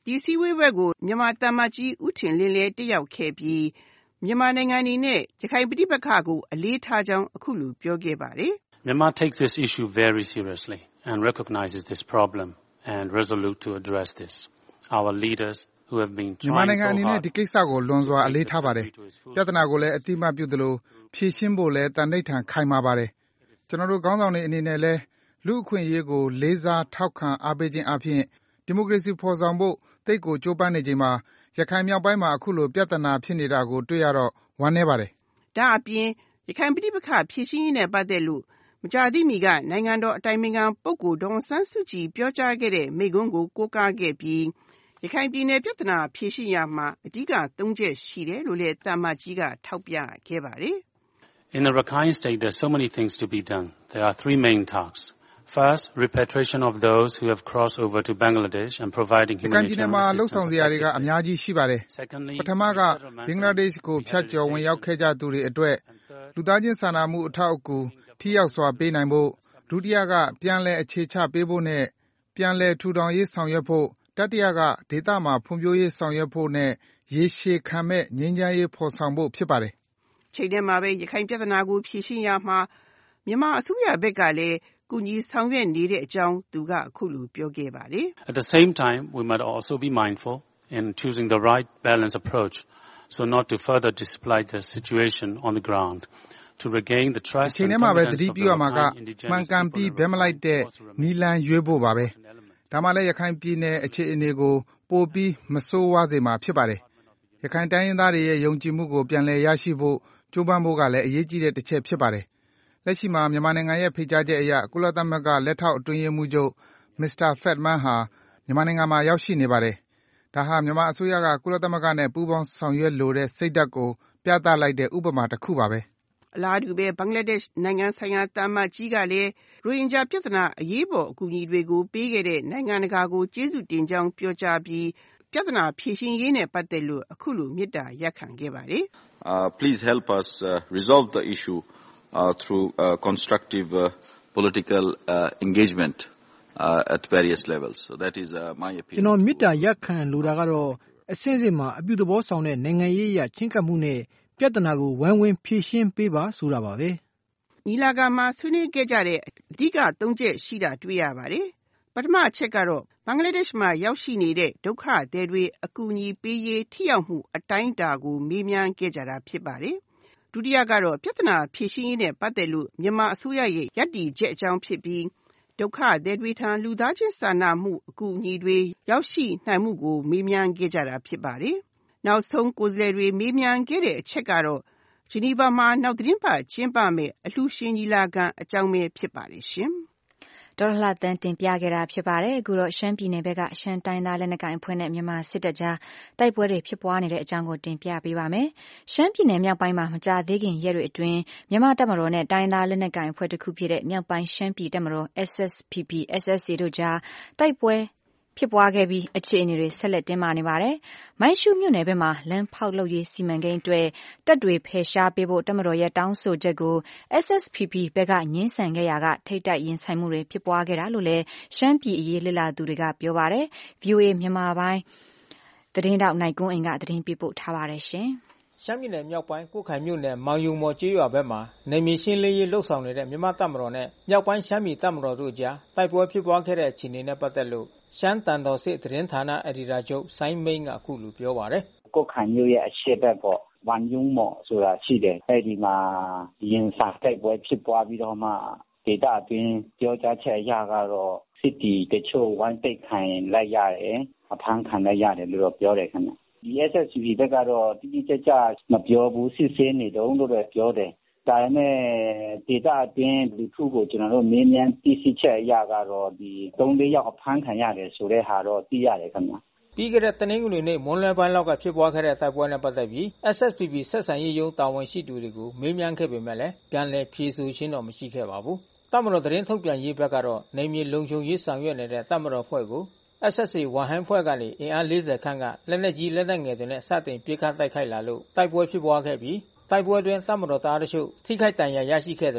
ဒီစည်းဝေးပွဲကိုမြန်မာတမ္မကြီးဦးထင်လင်းလည်းတက်ရောက်ခဲ့ပြီးမြန်မာနိုင်ငံအနေနဲ့ရခိုင်ပဋိပက္ခကိုအလေးထားကြောင်းအခုလိုပြောခဲ့ပါတယ်။ Myanmar takes this issue very seriously and recognizes this problem and resolute to address this. Our leaders who have been trying so hard မြန်မာနိုင်ငံအနေနဲ့ဒီကိစ္စကိုလွန်စွာအလေးထားပါတယ်။ပြဿနာကိုလည်းအတိအမှတ်ပြုသလိုဖြေရှင်းဖို့လည်းတန်ဋိဌာန်ခိုင်မာပါတယ်။ကျွန်တော်တို့ခေါင်းဆောင်တွေအနေနဲ့လည်းလူ့အခွင့်အရေးကိုလေးစားထောက်ခံအားပေးခြင်းအပြင်ဒီမိုကရေစီဖော်ဆောင်ဖို့တိတ်ကိုကြိုးပမ်းနေချိန်မှာရခိုင်မြောက်ပိုင်းမှာအခုလိုပြဿနာဖြစ်နေတာကိုတွေ့ရတော့ဝမ်းနည်းပါတယ်။ဒါအပြင်ရခိုင်ပဋိပက္ခဖြေရှင်းရေးနဲ့ပတ်သက်လို့မကြာသေးမီကနိုင်ငံတော်အတိုင်ပင်ခံပုဂ္ဂိုလ်ဒေါ်အောင်ဆန်းစုကြည်ပြောကြားခဲ့တဲ့မိန့်ခွန်းကိုကိုးကားခဲ့ပြီးရခိုင်ပြည်နယ်ပြဿနာဖြေရှင်းရမှာအဓိကသုံးချက်ရှိတယ်လို့လည်းတမ္မကြီးကထောက်ပြခဲ့ပါတယ်။ In the Rakhine state there are so many things to be done. There are three main tasks. First, repatriation of those who have crossed over to Bangladesh and providing humanitarian assistance. လှုပ်ဆောင်စရာတွေကအများကြီးရှိပါတယ်။ပထမကဘင်္ဂလားဒေ့ရှ်ကိုဖြတ်ကျော်ဝင်ရောက်ခဲ့ကြသူတွေအတွက်လူသားချင်းစာနာမှုအထောက်အကူထိရောက်စွာပေးနိုင်ဖို့ဒုတိယကပြန်လည်အခြေချပေးဖို့နဲ့ပြန်လည်ထူထောင်ရေးဆောင်ရွက်ဖို့တတိယကဒေသမှာဖွံ့ဖြိုးရေးဆောင်ရွက်ဖို့နဲ့ရေရှည်ခံမဲ့ငြိမ်းချမ်းရေးဖော်ဆောင်ဖို့ဖြစ်ပါတယ်။ချိန်ထဲမှာပဲရခိုင်ပြဿနာကိုဖြေရှင်းရမှာမြန်မာအစိုးရဘက်ကလည်းကူညီဆောင်ရွက်နေတဲ့အကြောင်းသူကအခုလိုပြောခဲ့ပါတယ်။ At the same time, we must also be mindful in choosing the right balanced approach so not to further displace the situation on the ground. To regain the trust and confidence of the Rakhine မှန်ကန်ပြီးဘဲမလိုက်တဲ့နီလန်ရွေးဖို့ပါပဲ။ဒါမှလည်းရခိုင်ပြည်နယ်အခြေအနေကိုပိုပြီးမဆိုးဝါးစေမှာဖြစ်ပါတယ်။ရခိုင်တိုင်းရင်းသားတွေရဲ့ယုံကြည်မှုကိုပြန်လည်ရရှိဖို့ကြိုးပမ်းဖို့ကလည်းအရေးကြီးတဲ့တစ်ချက်ဖြစ်ပါတယ်။လက်ရှိမှာမြန်မာနိုင်ငံရဲ့ဖိတ်ကြားချက်အရကုလသမဂ္ဂလက်ထောက်အတွင်းရေးမှူးချုပ်မစ္စတာဖက်မန်ဟာမြန်မာနိုင်ငံမှာရောက်ရှိနေပါတယ်။ဒါဟာမြန်မာအစိုးရကကုလသမဂ္ဂနဲ့ပူးပေါင်းဆောင်ရွက်လိုတဲ့စိတ်ဓာတ်ကိုပြသလိုက်တဲ့ဥပမာတစ်ခုပါပဲ။အလားတူပဲဘင်္ဂလားဒေ့ရှ်နိုင်ငံဆိုင်ရာတမ္မကြီးကလည်းရိုဟင်ဂျာပြဿနာအရေးပေါ်အကူအညီတွေကိုပေးခဲ့တဲ့နိုင်ငံတကာကိုကျေးဇူးတင်ကြောင်းပြောကြားပြီးပြဿနာဖြေရှင်းရေးနဲ့ပတ်သက်လို့အခုလိုမေတ္တာရပ်ခံခဲ့ပါတယ်။ Uh, please help us uh, resolve the issue uh, through uh, constructive uh, political uh, engagement uh, at various levels. So that is uh, my opinion. ကျွန်တော်မေတ္တာရပ်ခံလိုတာကတော့အဆင့်ဆင့်မှာအပြုသဘောဆောင်တဲ့နိုင်ငံရေးအရချင်းကပ်မှုနဲ့ပြဿနာကိုဝိုင်းဝန်းဖြေရှင်းပေးပါဆိုတာပါပဲ။နီလာကမှာဆွေးနွေးခဲ့ကြတဲ့အဓိကသုံးချက်ရှိတာတွေ့ရပါတယ်။ပထမအချက်ကတော့ဘင်္ဂလားဒေ့ရှ်မှာရောက်ရှိနေတဲ့ဒုက္ခသည်တွေအကူအညီပေးရေးထိရောက်မှုအတိုင်းအတာကိုမေးမြန်းခဲ့ကြတာဖြစ်ပါတယ်။ဒုတိယကတော့ပြဿနာဖြေရှင်းရေးနဲ့ပတ်သက်လို့မြန်မာအစိုးရရဲ့ယက်တီချက်အကြောင်းဖြစ်ပြီးဒုက္ခသည်တွေထံလူသားချင်းစာနာမှုအကူအညီတွေရောက်ရှိနိုင်မှုကိုမေးမြန်းခဲ့ကြတာဖြစ်ပါတယ်။နောက်ဆုံးကိုယ်စားလှယ်တွေမေးမြန်းခဲ့တဲ့အချက်ကတော့ဂျီနီဗာမှာနောက်သတင်းပတ်ကျင်းပမယ်အလှူရှင်ညီလာခံအကြောင်းပဲဖြစ်ပါတယ်ရှင်။ဒေါ်လှသန်းတင်ပြခဲ့တာဖြစ်ပါတယ်အခုတော့ရှမ်းပြည်နယ်ဘက်ကရှမ်းတိုင်းသားလက်နက်ကိုင်အဖွဲ့နဲ့မြန်မာစစ်တပ်ကြားတိုက်ပွဲတွေဖြစ်ပွားနေတဲ့အကြောင်းကိုတင်ပြပေးပါမယ်ရှမ်းပြည်နယ်မြောက်ပိုင်းမှာမကြာသေးခင်ရက်တွေအတွင်းမြန်မာတပ်မတော်နဲ့တိုင်းသားလက်နက်ကိုင်အဖွဲ့တစ်ခုဖြစ်တဲ့မြောက်ပိုင်းရှမ်းပြည်တပ်မတော် S S P P S S A တို့ကြားတိုက်ပွဲဖြစ်ပွားခဲ့ပြီးအခြေအနေတွေဆက်လက်တင်းမာနေပါတယ်။မိုင်းရှုမြို့နယ်ဘက်မှာလမ်းဖောက်လုပ်ရေးစီမံကိန်းအတွက်တပ်တွေဖယ်ရှားပေးဖို့တပ်မတော်ရဲ့တောင်းဆိုချက်ကို S S P P ဘက်ကငြင်းဆန်ခဲ့ရာကထိပ်တိုက်ရင်ဆိုင်မှုတွေဖြစ်ပွားခဲ့တာလို့လည်းရှမ်းပြည်အရေးလှစ်လာသူတွေကပြောပါတယ်။ V O A မြန်မာပိုင်းသတင်းတောက်နိုင်ကွန်းအိမ်ကသတင်းပေးပို့ထားပါတယ်ရှင်။ရှမ်းပြည်နယ်မြောက်ပိုင်းကုက္ခိုင်မြို့နယ်မောင်ယုံမော်ကျေးရွာဘက်မှာနေမီရှင်းလင်းရေးလှုပ်ဆောင်နေတဲ့မြန်မာတပ်မတော်နဲ့မြောက်ပိုင်းရှမ်းပြည်တပ်မတော်တို့ကြားတိုက်ပွဲဖြစ်ပွားခဲ့တဲ့အခြေအနေနဲ့ပတ်သက်လို့ရှမ်းတန်တော်စစ်သတင်းဌာနအယ်ဒီတာချုပ်ဆိုင်းမိန်းကအခုလိုပြောပါတယ်။ကုက္ခိုင်မြို့ရဲ့အရှေ့ဘက်ပေါ့ဝမ်ယုံမော်ဆိုတာရှိတယ်။အဲဒီမှာရင်စာတိုက်ပွဲဖြစ်ပွားပြီးတော့မှဒေသအတွင်းပြောကြားချက်အရကတော့စစ်တီတချို့ဝိုင်းပိတ်ခံလိုက်ရတယ်အဖမ်းခံလိုက်ရတယ်လို့ပြောတယ်ခင်ဗျ။ဒီ S S P P ဘက်ကတော့တိတိကျကျမပြောဘူးစစ်ဆေးနေတုန်းလို့ပဲပြောတယ်။ဒါပေမဲ့ဒေသအတွင်းလူထုကိုကျွန်တော်တို့မေးမြန်းသိရှိချက်အရကတော့ဒီသုံးလေးယောက်အဖမ်းခံရတယ်ဆိုတဲ့ဟာတော့သိရတယ်ခင်ဗျ။ပြီးခဲ့တဲ့တနင်္ဂနွေနေ့မွန်းလွဲပိုင်းလောက်ကဖြစ်ပွားခဲ့တဲ့တိုက်ပွဲနဲ့ပတ်သက်ပြီး S S P P ဆက်ဆံရေးရုံးတာဝန်ရှိသူတွေကိုမေးမြန်းခဲ့ပေမဲ့လည်းပြန်လည်ဖြေဆိုခြင်းတော့မရှိခဲ့ပါဘူး။တပ်မတော်သတင်းထုတ်ပြန်ရေးဘက်ကတော့နေမြေလုံခြုံရေးဆောင်ရွက်နေတဲ့တပ်မတော်ဖွဲ့ကိုS S A ဝမ်ဟန်ဖွဲ့ကနေအင်အားလေးဆယ်ခန့်ကလက်နက်ကြီးလက်နက်ငယ်တွေနဲ့စတင်ပစ်ခတ်တိုက်ခိုက်လာလို့တိုက်ပွဲဖြစ်ပွားခဲ့ပြီးတိုက်ပွဲတွင်တပ်မတော်သားတို့ထိခိုက်ဒဏ်ရာရရှိခဲ့တယ်လို့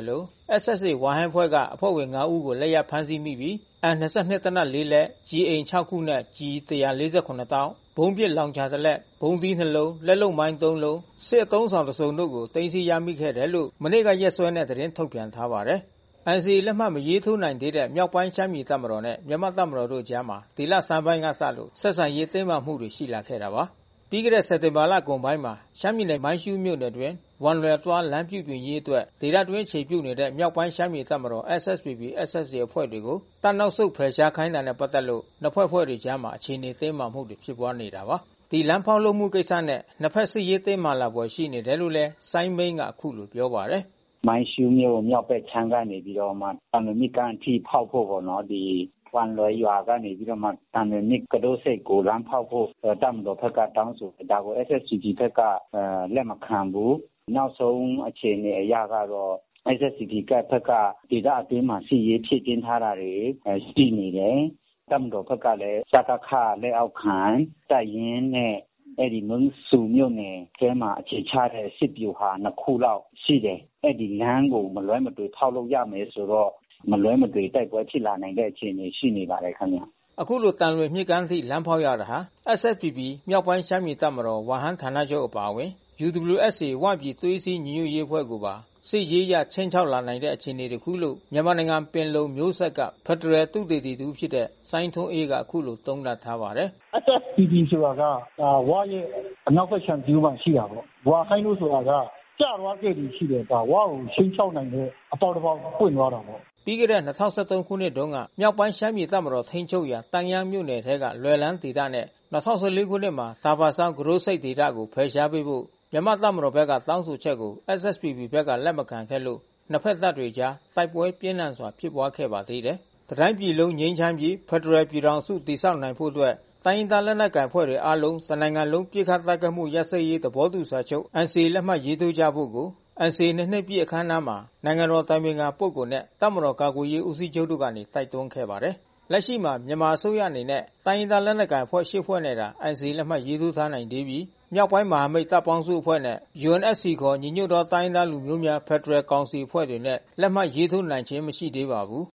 S S A ဝါဟန်ဖွဲ့ကအဖွဲ့ဝင်၅ဦးကိုလက်ရဖမ်းဆီးမိပြီး အမ် ၂၂ သေနတ်၄လက်၊ ကျည်အိမ်၆ခုနဲ့ကျည်၁၄၇တောင်း၊ ဗုံးပစ်လောင်ချာတစ်လက်၊ ဗုံးသီးနှစ်လုံး၊ လက်လုပ်မိုင်းသုံးလုံး၊ စစ်အသုံးဆောင်တစ်စုံတို့ကိုသိမ်းဆည်းရမိခဲ့တယ်လို့မနေ့ကရက်စွဲနဲ့သတင်းထုတ်ပြန်ထားပါတယ်။ အန် စီ အေ လက်မှတ်မရေးထိုးနိုင်သေးတဲ့မြောက်ပိုင်းရှမ်းပြည်တပ်မတော်နဲ့မြန်မာ့တပ်မတော်တို့အကြားမှာဒီလဆန်းပိုင်းကစလို့ဆက်ဆံရေးတင်းမာမှုတွေရှိလာခဲ့တာပါ။ ပြီးခဲ့တဲ့စက်တင်ဘာလကုန်ပိုင်းမှာရှမ်းပြည်နယ်မိုင်းရှူးမြို့နယ်အတွင်းဝမ်လွယ်သွားလမ်းပြုပြင်ရေးအတွက်ဒေသတွင်းအခြေပြုနေတဲ့မြောက်ပိုင်းရှမ်းပြည်တပ်မတော် S S P P S S A အဖွဲ့တွေကိုတပ်နောက်ဆုတ်ဖယ်ရှားခိုင်းတာနဲ့ပတ်သက်လို့နှစ်ဖွဲ့ဖွဲ့တွေကြားမှာအခြေအနေတင်းမာမှုတွေဖြစ်ပွါးနေတာပါ။ ဒီလမ်းဖောက်လုပ်မှုကိစ္စနဲ့နှစ်ဖက်စစ်ရေးတင်းမာလာဖွယ်ရှိနေတယ်လို့လဲစိုင်းမိန်းကအခုလိုပြောပါတယ်။မိုင်းရှူးမြို့မြောက်ဘက်ခြမ်းကနေပြီးတော့မှတံမြစ်ကန်အထိဖောက်ဖို့ပေါ့နော်ဒီဝန်လွယ်ရွာကနေပြီးတော့မှတံမြစ်ကတိုးစိတ်ကိုလမ်းဖောက်ဖို့တပ်မတော်ဘက်ကတောင်းဆိုဒါကို S S P P ဘက်ကလက်မခံဘူးနောက်ဆုံးအခြေအနေအရကတော့ S S P P ကဘက်ကဒေသအတွင်းမှာစီရေးဖြစ်ကျင်းထားတာတွေရှိနေတယ်တပ်မတော်ဘက်ကလည်းစကခလက်အောက်ခံတပ်ရင်းနဲ့အဲ့ဒီမုံဆူမြို့နယ်ထဲမှာအခြေချတဲ့စစ်ဗျူဟာနှစ်ခုလောက်ရှိတယ်အဲ့ဒီလမ်းကိုမလွဲမသွေဖောက်လုပ်ရမယ်ဆိုတော့မလွဲမသွေတိုက်ပွဲဖြစ်လာနိုင်တဲ့အခြေအနေရှိနေပါတယ်ခင်ဗျအခုလိုတန်လွင်မြစ်ကမ်းထိလမ်းဖောက်ရတာဟာ S S P P မြောက်ပိုင်းရှမ်းပြည်တပ်မတော်ဝါဟန်ဌာနချုပ်အပါအဝင် U W S A ဝပြည်သွေးစည်းညီညွတ်ရေးအဖွဲ့ကိုပါစစ်ရေးရချင်းချောက်လာနိုင်တဲ့အခြေအနေတခုလို့မြန်မာနိုင်ငံပင်လုံမျိုးဆက်ကဖက်ဒရယ်သုတေသီတူဖြစ်တဲ့စိုင်းထွန်းအေးကအခုလိုသုံးသပ်ထားပါတယ် S S P P ဆိုတာကဝရဲ့အနောက်ဘက်ခြမ်းကျူးမှရှိတာပေါ့ဝါဟိုင်းလို့ဆိုတာကကြာသွားခဲ့ပြီရှိတယ်ဒါဝါကိုချင်းချောက်နိုင်တဲ့အပေါက်တစ်ပေါက်ပွင့်သွားတာပေါ့ပြီးခဲ့တဲ့၂၀၁၃ခုနှစ်တုန်းကမြောက်ပိုင်းရှမ်းပြည်တပ်မတော်ထိန်းချုပ်ရာတန်ယန်းမြို့နယ်ထဲကလွယ်လန်းဒေသနဲ့၂၀၁၄ခုနှစ်မှာသာဘာဆောင်းဂရိုးစိတ်ဒေသကိုဖယ်ရှားပေးဖို့မြန်မာတပ်မတော်ဘက်ကတောင်းဆိုချက်ကို S S P P ဘက်ကလက်မခံခဲ့လို့နှစ်ဖက်တပ်တွေကြားတိုက်ပွဲပြင်းထန်စွာဖြစ်ပွားခဲ့ပါသေးတယ်။တိုင်းပြည်လုံးငြိမ်းချမ်းပြီးဖက်ဒရယ်ပြည်ထောင်စုတည်ဆောက်နိုင်ဖို့အတွက်တိုင်းရင်းသားလက်နက်ကိုင်ဖွဲ့တွေအားလုံးတနိုင်ငံလုံးပြစ်ခတ်တိုက်ခိုက်မှုရပ်စဲရေးသဘောတူစာချုပ် N C A လက်မှတ်ရေးထိုးကြဖို့ကို N C A နှစ်နှစ်ပြည့်အခမ်းအနားမှာနိုင်ငံတော်တိုင်ပင်ခံပုဂ္ဂိုလ်နဲ့တပ်မတော်ကာကွယ်ရေးဦးစီးချုပ်တို့ကနေတိုက်တွန်းခဲ့ပါတယ်။လက်ရှိမှာမြန်မာအစိုးရအနေနဲ့တိုင်းရင်းသားလက်နက်ကိုင်ဖွဲ့ရှစ်ဖွဲ့နဲ့တာ N C A လက်မှတ်ရေးထိုးထားနိုင်သေးပြီးမြောက်ပိုင်းမဟာမိတ်တပ်ပေါင်းစုအဖွဲ့နဲ့ U N S C ခေါ်ညီညွတ်သောတိုင်းရင်းသားလူမျိုးများဖက်ဒရယ်ကောင်စီအဖွဲ့တွေနဲ့လက်မှတ်ရေးထိုးနိုင်ခြင်းမရှိသေးပါဘူး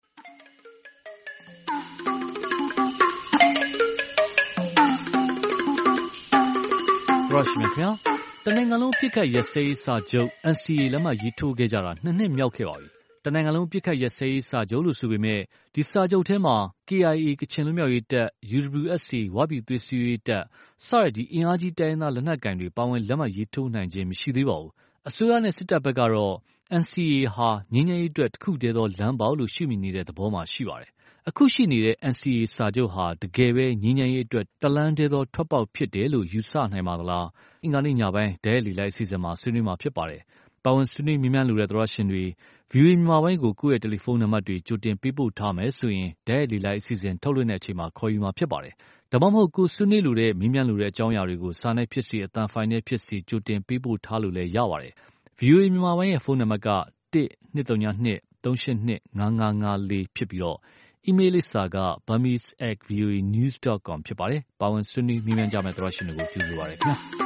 ရရှိမြခင်တနိုင်ငံလုံးပြစ်ခတ်ရက်စဲရေးစာချုပ် N C A လက်မှတ်ရေးထိုးခဲ့ကြတာနှစ်နှစ်မြောက်ခဲ့ပါပြီ။တနိုင်ငံလုံးပြစ်ခတ်ရက်စဲရေးစာချုပ်လို့ဆိုပေမဲ့ဒီစာချုပ်ထဲမှာ K I A ကချင်လွတ်မြောက်ရေးတပ် U W S A ဝပြည်သွေးစည်းရေးတပ်စတဲ့ဒီအင်အားကြီးတိုင်းရင်းသားလက်နက်ကိုင်တွေပါဝင်လက်မှတ်ရေးထိုးနိုင်ခြင်းမရှိသေးပါဘူး။အစိုးရနဲ့စစ်တပ်ဘက်ကတော့ N C A ဟာငြိမ်းချမ်းရေးအတွက်တစ်ခုတည်းသောလမ်းပေါက်လို့ရှုမြင်နေတဲ့သဘောမှာရှိပါတယ်။အခုရှိနေတဲ့ N C A စာချုပ်ဟာတကယ်ပဲငြိမ်းချမ်းရေးအတွက်တလမ်းတည်းသောထွက်ပေါက်ဖြစ်တယ်လို့ယူဆနိုင်ပါသလား။အင်္ဂါနေ့ညပိုင်းဒဲလီလိုက်အစီအစဉ်မှာဆွေးနွေးမှာဖြစ်ပါတယ်။ပါဝင်ဆွေးနွေးမြင်မြန်လိုတဲ့သောရရှင်တွေ ဗွီအိုအေမြန်မာပိုင်းကိုကိုယ့်ရဲ့တယ်လီဖုန်းနံပါတ်တွေကြိုတင်ပေးပို့ထားမယ်ဆိုရင်ဒဲလီလိုက်အစီအစဉ်ထုတ်လွှင့်တဲ့အချိန်မှာခေါ်ယူမှာဖြစ်ပါတယ်။ဒါမှမဟုတ်ကိုဆွေးနွေးလိုတဲ့မြင်မြန်လိုတဲ့အကြောင်းအရာတွေကိုစာနဲ့ဖြစ်စီအသံဖိုင်နဲ့ဖြစ်စီကြိုတင်ပေးပို့ထားလို့လည်းရပါတယ်။ ဗွီအိုအေမြန်မာပိုင်းရဲ့ဖုန်းနံပါတ်ကတစ် နှစ် သုံး နှစ် သုံး ရှစ် နှစ် ငါး ငါး ငါး လေးဖြစ်ပြီးတော့အီးမေးလ်လိပ်စာက burmese at v o a news dot com ဖြစ်ပါတယ်။ပါဝင်ဆွေးနွေးမြင်မြန်ကြမယ့်သောရရှင်တွေကိုကြိုဆိုပါရစေခင်ဗျာ။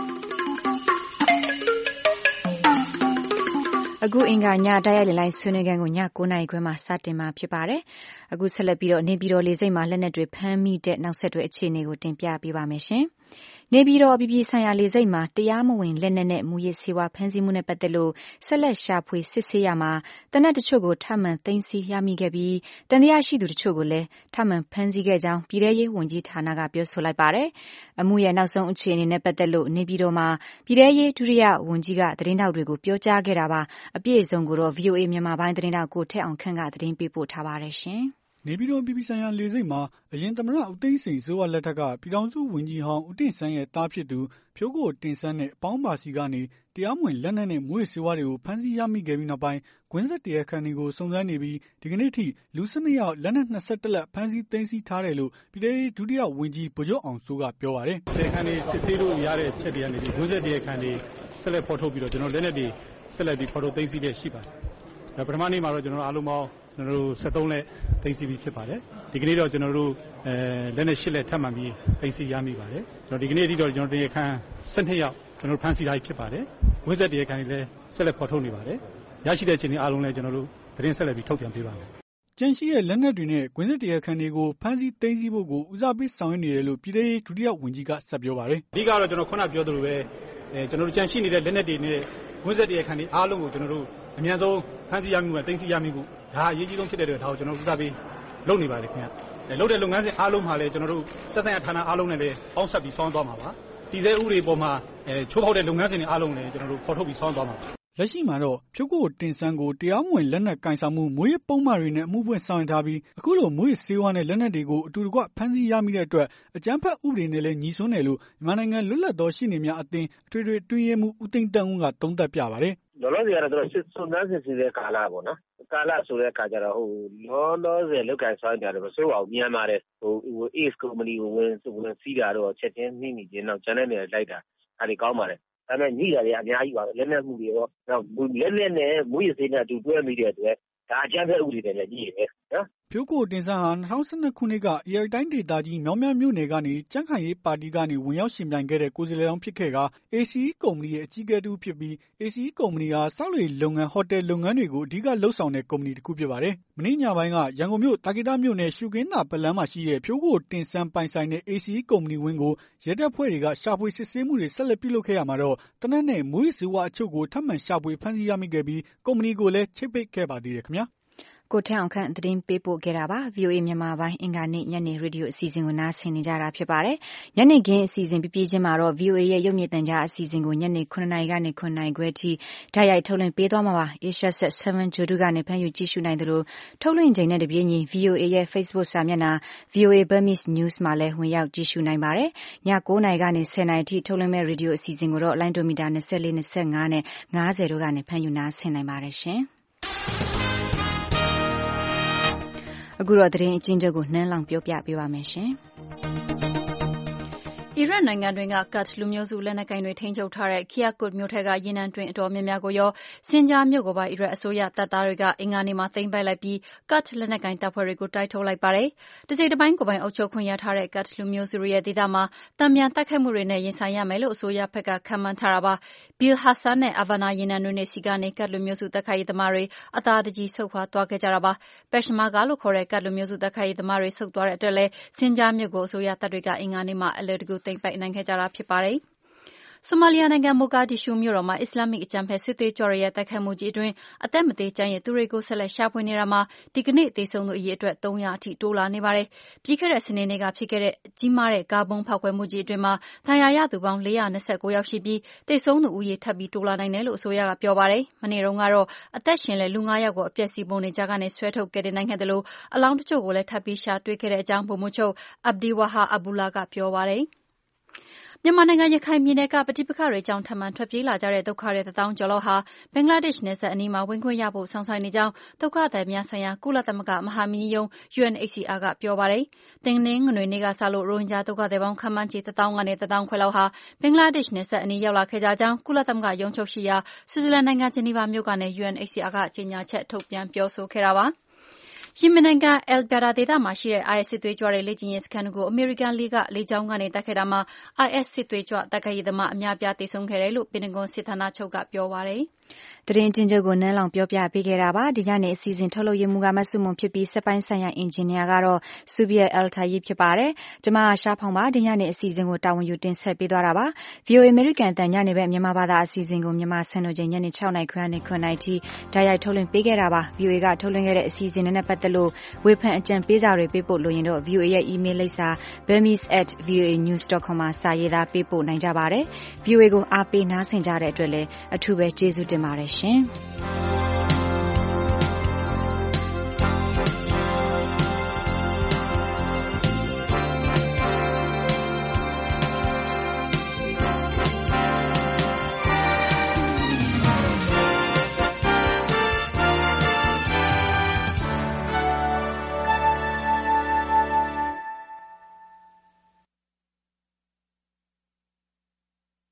အခုအင်္ဂါညတိုက်ရိုက်လိုင်းဆွေးနွေးခန်းကိုညကိုးနာရီခွဲမှာစတင်မှာဖြစ်ပါတယ်။အခုဆက်လက်ပြီးတော့နေပြည်တော်လေဆိပ်မှာလက်နက်တွေဖမ်းမိတဲ့နောက်ဆက်တွဲအခြေအနေကိုတင်ပြပေးပါမယ်ရှင်။နေပြည်တော်အပြည်ပြည်ဆိုင်ရာလေဆိပ်မှာတရားမဝင်လက်နက်နဲ့မူရစ်ဆေးဝါးဖမ်းဆီးမှုနဲ့ပတ်သက်လို့ဆက်လက်ရှာဖွေစစ်ဆေးရမှာတနက်တချို့ကိုထပ်မံသိမ်းဆည်းရမိခဲ့ပြီးတန်တရားရှိသူတချို့ကိုလည်းထပ်မံဖမ်းဆီးခဲ့ကြောင်းပြည်ထရေးဝန်ကြီးဌာနကပြောဆိုလိုက်ပါတယ်။အမှုရဲ့နောက်ဆုံးအခြေအနေနဲ့ပတ်သက်လို့နေပြည်တော်မှာပြည်ထရေးဒုတိယဝန်ကြီးကသတင်းတောက်တွေကိုပြောကြားခဲ့တာပါ။အပြည့်အစုံကိုတော့ V O A မြန်မာပိုင်းသတင်းတောက်ကိုထက်အောင်ခန့်ကသတင်းပေးပို့ထားပါတယ်ရှင်။နေပြည်တော်ပြည်ပြည်ဆိုင်ရာလေဆိပ်မှာအရင်သမ္မတဦးသိန်းစိန်အစိုးရလက်ထက်ကပြည်ထောင်စုဝန်ကြီးဟောင်းဦးတင့်ဆန်းရဲ့သားဖြစ်သူဖြိုးကိုတင်ဆန်းနဲ့အပေါင်းပါစီကနေတရားမဝင်လက်နက်နဲ့မူးယစ်ဆေးဝါးတွေကိုဖမ်းဆီးရမိခဲ့ပြီးနောက်ပိုင်းကွင်းဆက်တရားခံတွေကိုစုံစမ်းနေပြီးဒီကနေ့ထိလူ၁၂ယောက်လက်နက်၂၁လက်ဖမ်းဆီးသိမ်းဆည်းထားတယ်လို့ပြည်ထောင်စုဒုတိယဝန်ကြီးဗိုလ်ချုပ်အောင်စိုးကပြောပါတယ်။တရားခံတွေစစ်ဆေးလို့ရတဲ့ချက်တွေကနေဒီကွင်းဆက်တရားခံတွေဆက်လက်ဖော်ထုတ်ပြီးတော့ကျွန်တော်လက်နက်တွေဆက်လက်ပြီးဖော်ထုတ်သိမ်းဆည်းတဲ့ရှိပါတယ်။ဒါပထမနေ့မှာတော့ကျွန်တော်အားလုံးပေါင်းကျွန်တော်တို့၁၃လက်သိမ်းဆည်းပြီးဖြစ်ပါတယ်ဒီကနေ့တော့ကျွန်တော်တို့အဲလက်နက်၈လက်ထပ်မှန်ပြီးသိမ်းဆည်းရမိပါတယ်ကျွန်တော်ဒီကနေ့အထိတော့ကျွန်တော်တရားခံ၁၂ယောက်ကျွန်တော်ဖမ်းဆီးထားပြီးဖြစ်ပါတယ်ဝိဇ္ဇာတရားခံတွေလည်းဆက်လက်ဖော်ထုတ်နေပါတယ်ရရှိတဲ့အခြေအနေအားလုံးလည်းကျွန်တော်တို့သတင်းဆက်လက်ပြီးထုတ်ပြန်ပေးပါမယ်ကျန်ရှိတဲ့လက်နက်တွေနဲ့ကွင်းစစ်တရားခံတွေကိုဖမ်းဆီးသိမ်းဆည်းဖို့ကိုဦးစားပေးဆောင်ရွက်နေတယ်လို့ပြည်ထောင်စုဒုတိယဝန်ကြီးကဆက်ပြောပါတယ်အဓိကတော့ကျွန်တော်ခုနပြောသလိုပဲအဲကျွန်တော်တို့ကြန့်ရှိနေတဲ့လက်နက်တွေနဲ့ကွင်းစစ်တရားခံတွေအားလုံးကိုကျွန်တော်တို့အများဆုံးဖမ်းဆီးရမိမှုနဲ့သိမ်းဆည်းရမိမှုဒါအရေးကြီးဆုံးဖြစ်တဲ့အတွက်ဒါကိုကျွန်တော်ဦးစားပေးလုပ်နေပါလေခင်ဗျအဲလုပ်တဲ့လုပ်ငန်းစဉ်အားလုံးမှာလည်းကျွန်တော်တို့သက်ဆိုင်ရာဌာနအားလုံးနဲ့လည်းပေါင်းစပ်ပြီးဆောင်သွားမှာပါဒီစဲဥပဒေပေါ်မှာအဲချိုးဖောက်တဲ့လုပ်ငန်းစဉ်တွေအားလုံးလည်းကျွန်တော်တို့ဖော်ထုတ်ပြီးဆောင်သွားမှာပါလက်ရှိမှာတော့ဖြိုးကိုတင်ဆန်းကိုတရားမဝင်လက်နက်ကင်ဆောင်မှုမွေးပုံမှန်တွေနဲ့အမှုဖွင့်ဆောင်ရွက်ထားပြီးအခုလိုမွေးဆေးဝါးနဲ့လက်နက်တွေကိုအတူတကွဖမ်းဆီးရမိတဲ့အတွက်အကြမ်းဖက်ဥပဒေနဲ့လည်းညီစွန်းတယ်လို့မြန်မာနိုင်ငံလွတ်လပ်သောရှေ့နေများအသင်းအထွေထွေတွင်းရေးမှူးဦးသိန်းတန်းဦးကသုံးသပ်ပြပါတယ်လောလောဆယ်ကတော့စစ်စုံစမ်းစစ်ဆေးတဲ့ကာလပေါ့နော်ကာလဆိုတဲ့အခါကျတော့ဟိုလောလောဆယ်လောက်ကင်ဆောင်ကြတယ်မဆိုးအောင်မြန်ပါတယ်ဟို Ace Company ကိုဝင်ဝင်စီးတာတော့ချက်ချင်းနှိမ့်နေခြင်းတော့ကျန်တဲ့နေရာလိုက်တာအဲ့ဒီကောင်းပါတယ်ဒါပေမဲ့ညိတာတွေအများကြီးပါလက်နက်မှုတွေရောနောက်လက်နက်နဲ့မွေးစေးနဲ့အတူတွဲမိတဲ့အတွက်ဒါအကြမ်းဖက်ဥပဒေတွေလည်းညိတယ်နော်ဖြိုးကိုတင်ဆန်းဟာ၂၀၁၂ခုနှစ်ကအေရတိုင်းဒေသကြီးမြောင်းမြမြို့နယ်ကနေကြံ့ခိုင်ရေးပါတီကနေဝင်ရောက်ရှင်ပြိုင်ခဲ့တဲ့ကိုယ်စားလှယ်လောင်းဖြစ်ခဲ့က အေ စီ အီ ကုမ္ပဏီရဲ့အကြီးအကဲတူဖြစ်ပြီး အေ စီ အီ ကုမ္ပဏီဟာဆောက်လုပ်ရေးလုပ်ငန်းဟိုတယ်လုပ်ငန်းတွေကိုအဓိကလှုပ်ဆောင်တဲ့ကုမ္ပဏီတစ်ခုဖြစ်ပါတယ်။မနေ့ညပိုင်းကရန်ကုန်မြို့တာကေတမြို့နယ်ရှုခင်းသာပလန်းမှာရှိတဲ့ဖြိုးကိုတင်ဆန်းပိုင်ဆိုင်တဲ့ အေ စီ အီ ကုမ္ပဏီဝင်းကိုရဲတပ်ဖွဲ့တွေကရှာဖွေစစ်ဆေးမှုတွေဆက်လက်ပြုလုပ်ခဲ့ရမှာတော့တနက်နဲ့မွေးစေဝါအချို့ကိုထပ်မံရှာဖွေဖမ်းဆီးရမိခဲ့ပြီးကုမ္ပဏီကိုလည်းချိတ်ပိတ်ခဲ့ပါသေးတယ်ခင်ဗျာကိုထက်အောင်ခန့်သတင်းပေးပို့ခဲ့တာပါ ဗွီအိုအေ မြန်မာပိုင်းအင်္ဂါနေ့ညနေရေဒီယိုအစီအစဉ်ကိုနားဆင်နေကြတာဖြစ်ပါတယ်ညနေခင်းအစီအစဉ်ပြပြချင်းမှာတော့ ဗွီအိုအေ ရဲ့ရုပ်မြင်သံကြားအစီအစဉ်ကိုညနေခုနှစ်နာရီကနေခုနှစ်နာရီခွဲထိဓာတ်ရိုက်ထုတ်လွှင့်ပေးသွားမှာပါ Asia Set 7 Jodu ကနေဖမ်းယူကြည့်ရှုနိုင်သလိုထုတ်လွှင့်ချိန်နဲ့တပြေးညီ ဗွီအိုအေ ရဲ့ Facebook စာမျက်နှာ ဗွီအိုအေ Burmese News မှာလည်းဝင်ရောက်ကြည့်ရှုနိုင်ပါတယ်ညကိုးနာရီကနေဆယ်နာရီထိထုတ်လွှင့်မဲ့ရေဒီယိုအစီအစဉ်ကိုတော့လိုင်းဒိုမီတာ၂၄ ၂၅နဲ့၅၀တို့ကနေဖမ်းယူနားဆင်နိုင်ပါတယ်ရှင်အခုတော့သတင်းအကျဉ်းချုပ်ကိုနှမ်းလောင်ပြောပြပေးပါမယ်ရှင်အီရတ်နိုင်ငံတွင်းကကတ်လူမျိုးစုလက်နက်ကိုင်တွေထိန်းချုပ်ထားတဲ့ Kirkuk မြို့ထက်ကရေနံတွင်းအတော်များများကိုရောစင်ဂျာမြို့ကိုပါအီရတ်အစိုးရတပ်သားတွေကအင်္ဂါနေ့မှာသိမ်းပိုက်လိုက်ပြီးကတ်လက်နက်ကိုင်တပ်ဖွဲ့တွေကိုတိုက်ထုတ်လိုက်ပါတယ်။တစိတ်တစ်ပိုင်းကိုပိုင်အုပ်ချုပ်ခွင့်ရထားတဲ့ကတ်လူမျိုးစုရဲ့ဒေသမှာတံပြန်တိုက်ခိုက်မှုတွေနဲ့ရင်ဆိုင်ရမယ်လို့အစိုးရဘက်ကခန့်မှန်းထားတာပါ။ Bil Hassan နဲ့ Avana ရေနံတွင်းတွေစီကနေကတ်လူမျိုးစုတပ်ခတ်ရေးသမားတွေအသာတကြီးဆုတ်ခွာသွားခဲ့ကြတာပါ။ Peshmerga လို့ခေါ်တဲ့ကတ်လူမျိုးစုတပ်ခတ်ရေးသမားတွေဆုတ်သွားတဲ့အတွက်လည်းစင်ဂျာမြို့ကိုအစိုးရတပ်တွေကအင်္ဂါနေ့မှာအလွယ်တကူသိမ်းပိုက်နိုင်ခဲ့ကြတာဖြစ်ပါတယ်။ဆိုမာလီယာနိုင်ငံမိုဂါဒစ်ရှူးမြို့တော်မှာအစ္စလာမစ်အကြမ်းဖက်စစ်သွေးကြွတွေရဲ့တိုက်ခိုက်မှုကြီးအတွင်းအသက်မသေကျန်ရည်သူတွေကိုဆက်လက်ရှာဖွေနေတာမှာဒီကနေ့သေဆုံးသူအရေအတွက်သုံးရာအထိတိုးလာနေပါတယ်။ပြီးခဲ့တဲ့စနေနေ့ကဖြစ်ခဲ့တဲ့ကြီးမားတဲ့ကားဘုံဖောက်ခွဲမှုကြီးအတွင်းမှာဒဏ်ရာရသူပေါင်းလေးရာ၂၉ယောက်ရှိပြီးသေဆုံးသူဦးရေထပ်ပြီးတိုးလာနိုင်တယ်လို့အစိုးရကပြောပါတယ်။မနေ့တုန်းကတော့အသက်ရှင်တဲ့လူငါးယောက်ကိုအပျက်စီးပုံတွေကြားကနေဆွဲထုတ်ကယ်တင်နိုင်ခဲ့တယ်လို့အလောင်းတချို့ကိုလည်းထပ်ပြီးရှာတွေ့ခဲ့တဲ့အကြောင်းဗိုလ်မှူးချုပ်အဗ်ဒီဝါဟာအဘူလာကပြောပါတယ်။မြန်မာနိုင်ငံရခိုင်ပြည်နယ်ကပဋိပက္ခတွေကြောင့်ထပ်မံထွက်ပြေးလာကြတဲ့ဒုက္ခသည်တစ်သောင်းကျော်လောက်ဟာဘင်္ဂလားဒေ့ရှ်နယ်စပ်အနီးမှာဝင်ခွင့်ရဖို့စောင့်ဆိုင်းနေကြောင်းဒုက္ခသည်များဆိုင်ရာကုလသမဂ္ဂမဟာမင်းကြီးရုံး ယူအန်အိတ်စီအာ ကပြောပါတယ်။တနင်္ဂနွေနေ့ကစလို့ရိုဟင်ဂျာဒုက္ခသည်ပေါင်းခန့်မှန်းခြေတစ်သောင်းကနေတစ်သောင်းခွဲလောက်ဟာဘင်္ဂလားဒေ့ရှ်နယ်စပ်အနီးရောက်လာခဲ့ကြကြောင်းကုလသမဂ္ဂရုံးချုပ်ရှိရာဆွစ်ဇာလန်နိုင်ငံဂျနီဗာမြို့ကနေ ယူအန်အိတ်စီအာ ကကြေညာချက်ထုတ်ပြန်ပြောဆိုခဲ့တာပါ။ယီမင်နိုင်ငံအယ်လ်ဘရာဒေသမှာရှိတဲ့ အိုင်အက်စ်စစ်သွေးကြွတွေလေ့ကျင့်ရေးစခန်းကိုအမေရိကန်လေကလေကြောင်းကနေတိုက်ခိုက်တာမှာ အိုင်အက်စ်စစ်သွေးကြွတိုက်ခိုက်ရေးသမားအများအပြားသေဆုံးခဲ့တယ်လို့ပင်တဂွန်စစ်ဌာနချုပ်ကပြောပါတယ်။သတင်းကျဉ်းချုပ်ကိုနန်းလောင်ပြောပြပေးခဲ့တာပါဒီညနေအစီအစဉ်ထုတ်လုပ်ရမှုကမဆုမွန်ဖြစ်ပြီးစက်ပိုင်းဆိုင်ရာအင်ဂျင်နီယာကတော့ဆူဗီယက်အယ်တာယီဖြစ်ပါတယ်ကျွန်မရှားဖောင်ပါဒီညနေအစီအစဉ်ကိုတာဝန်ယူတင်ဆက်ပေးသွားတာပါ ဗွီအိုအေ အမေရိကန်အသံညနေဘက်မြန်မာဘာသာအစီအစဉ်ကိုမြန်မာစံတော်ချိန်ညနေ၆နာရီခွဲနဲ့ခုနှစ်နာရီထိဓာတ်ရိုက်ထုတ်လွှင့်ပေးခဲ့တာပါ ဗွီအိုအေ ကထုတ်လွှင့်ခဲ့တဲ့အစီအစဉ်နဲ့ပတ်သက်လို့ဝေဖန်အကြံပေးစာတွေပေးပို့လို့ရင်တော့ ဗွီအိုအေ ရဲ့ email လိပ်စာ burmese at voanews dot com မှာစာရေးသားပေးပို့နိုင်ကြပါတယ် ဗွီအိုအေ ကိုအားပေးနားဆင်ကြတဲ့အတွက်လည်းအထူးပဲကျေးဇူးတင်ပါတယ်ရှင်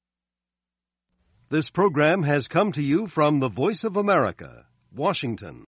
This program has come to you from the Voice of America, Washington.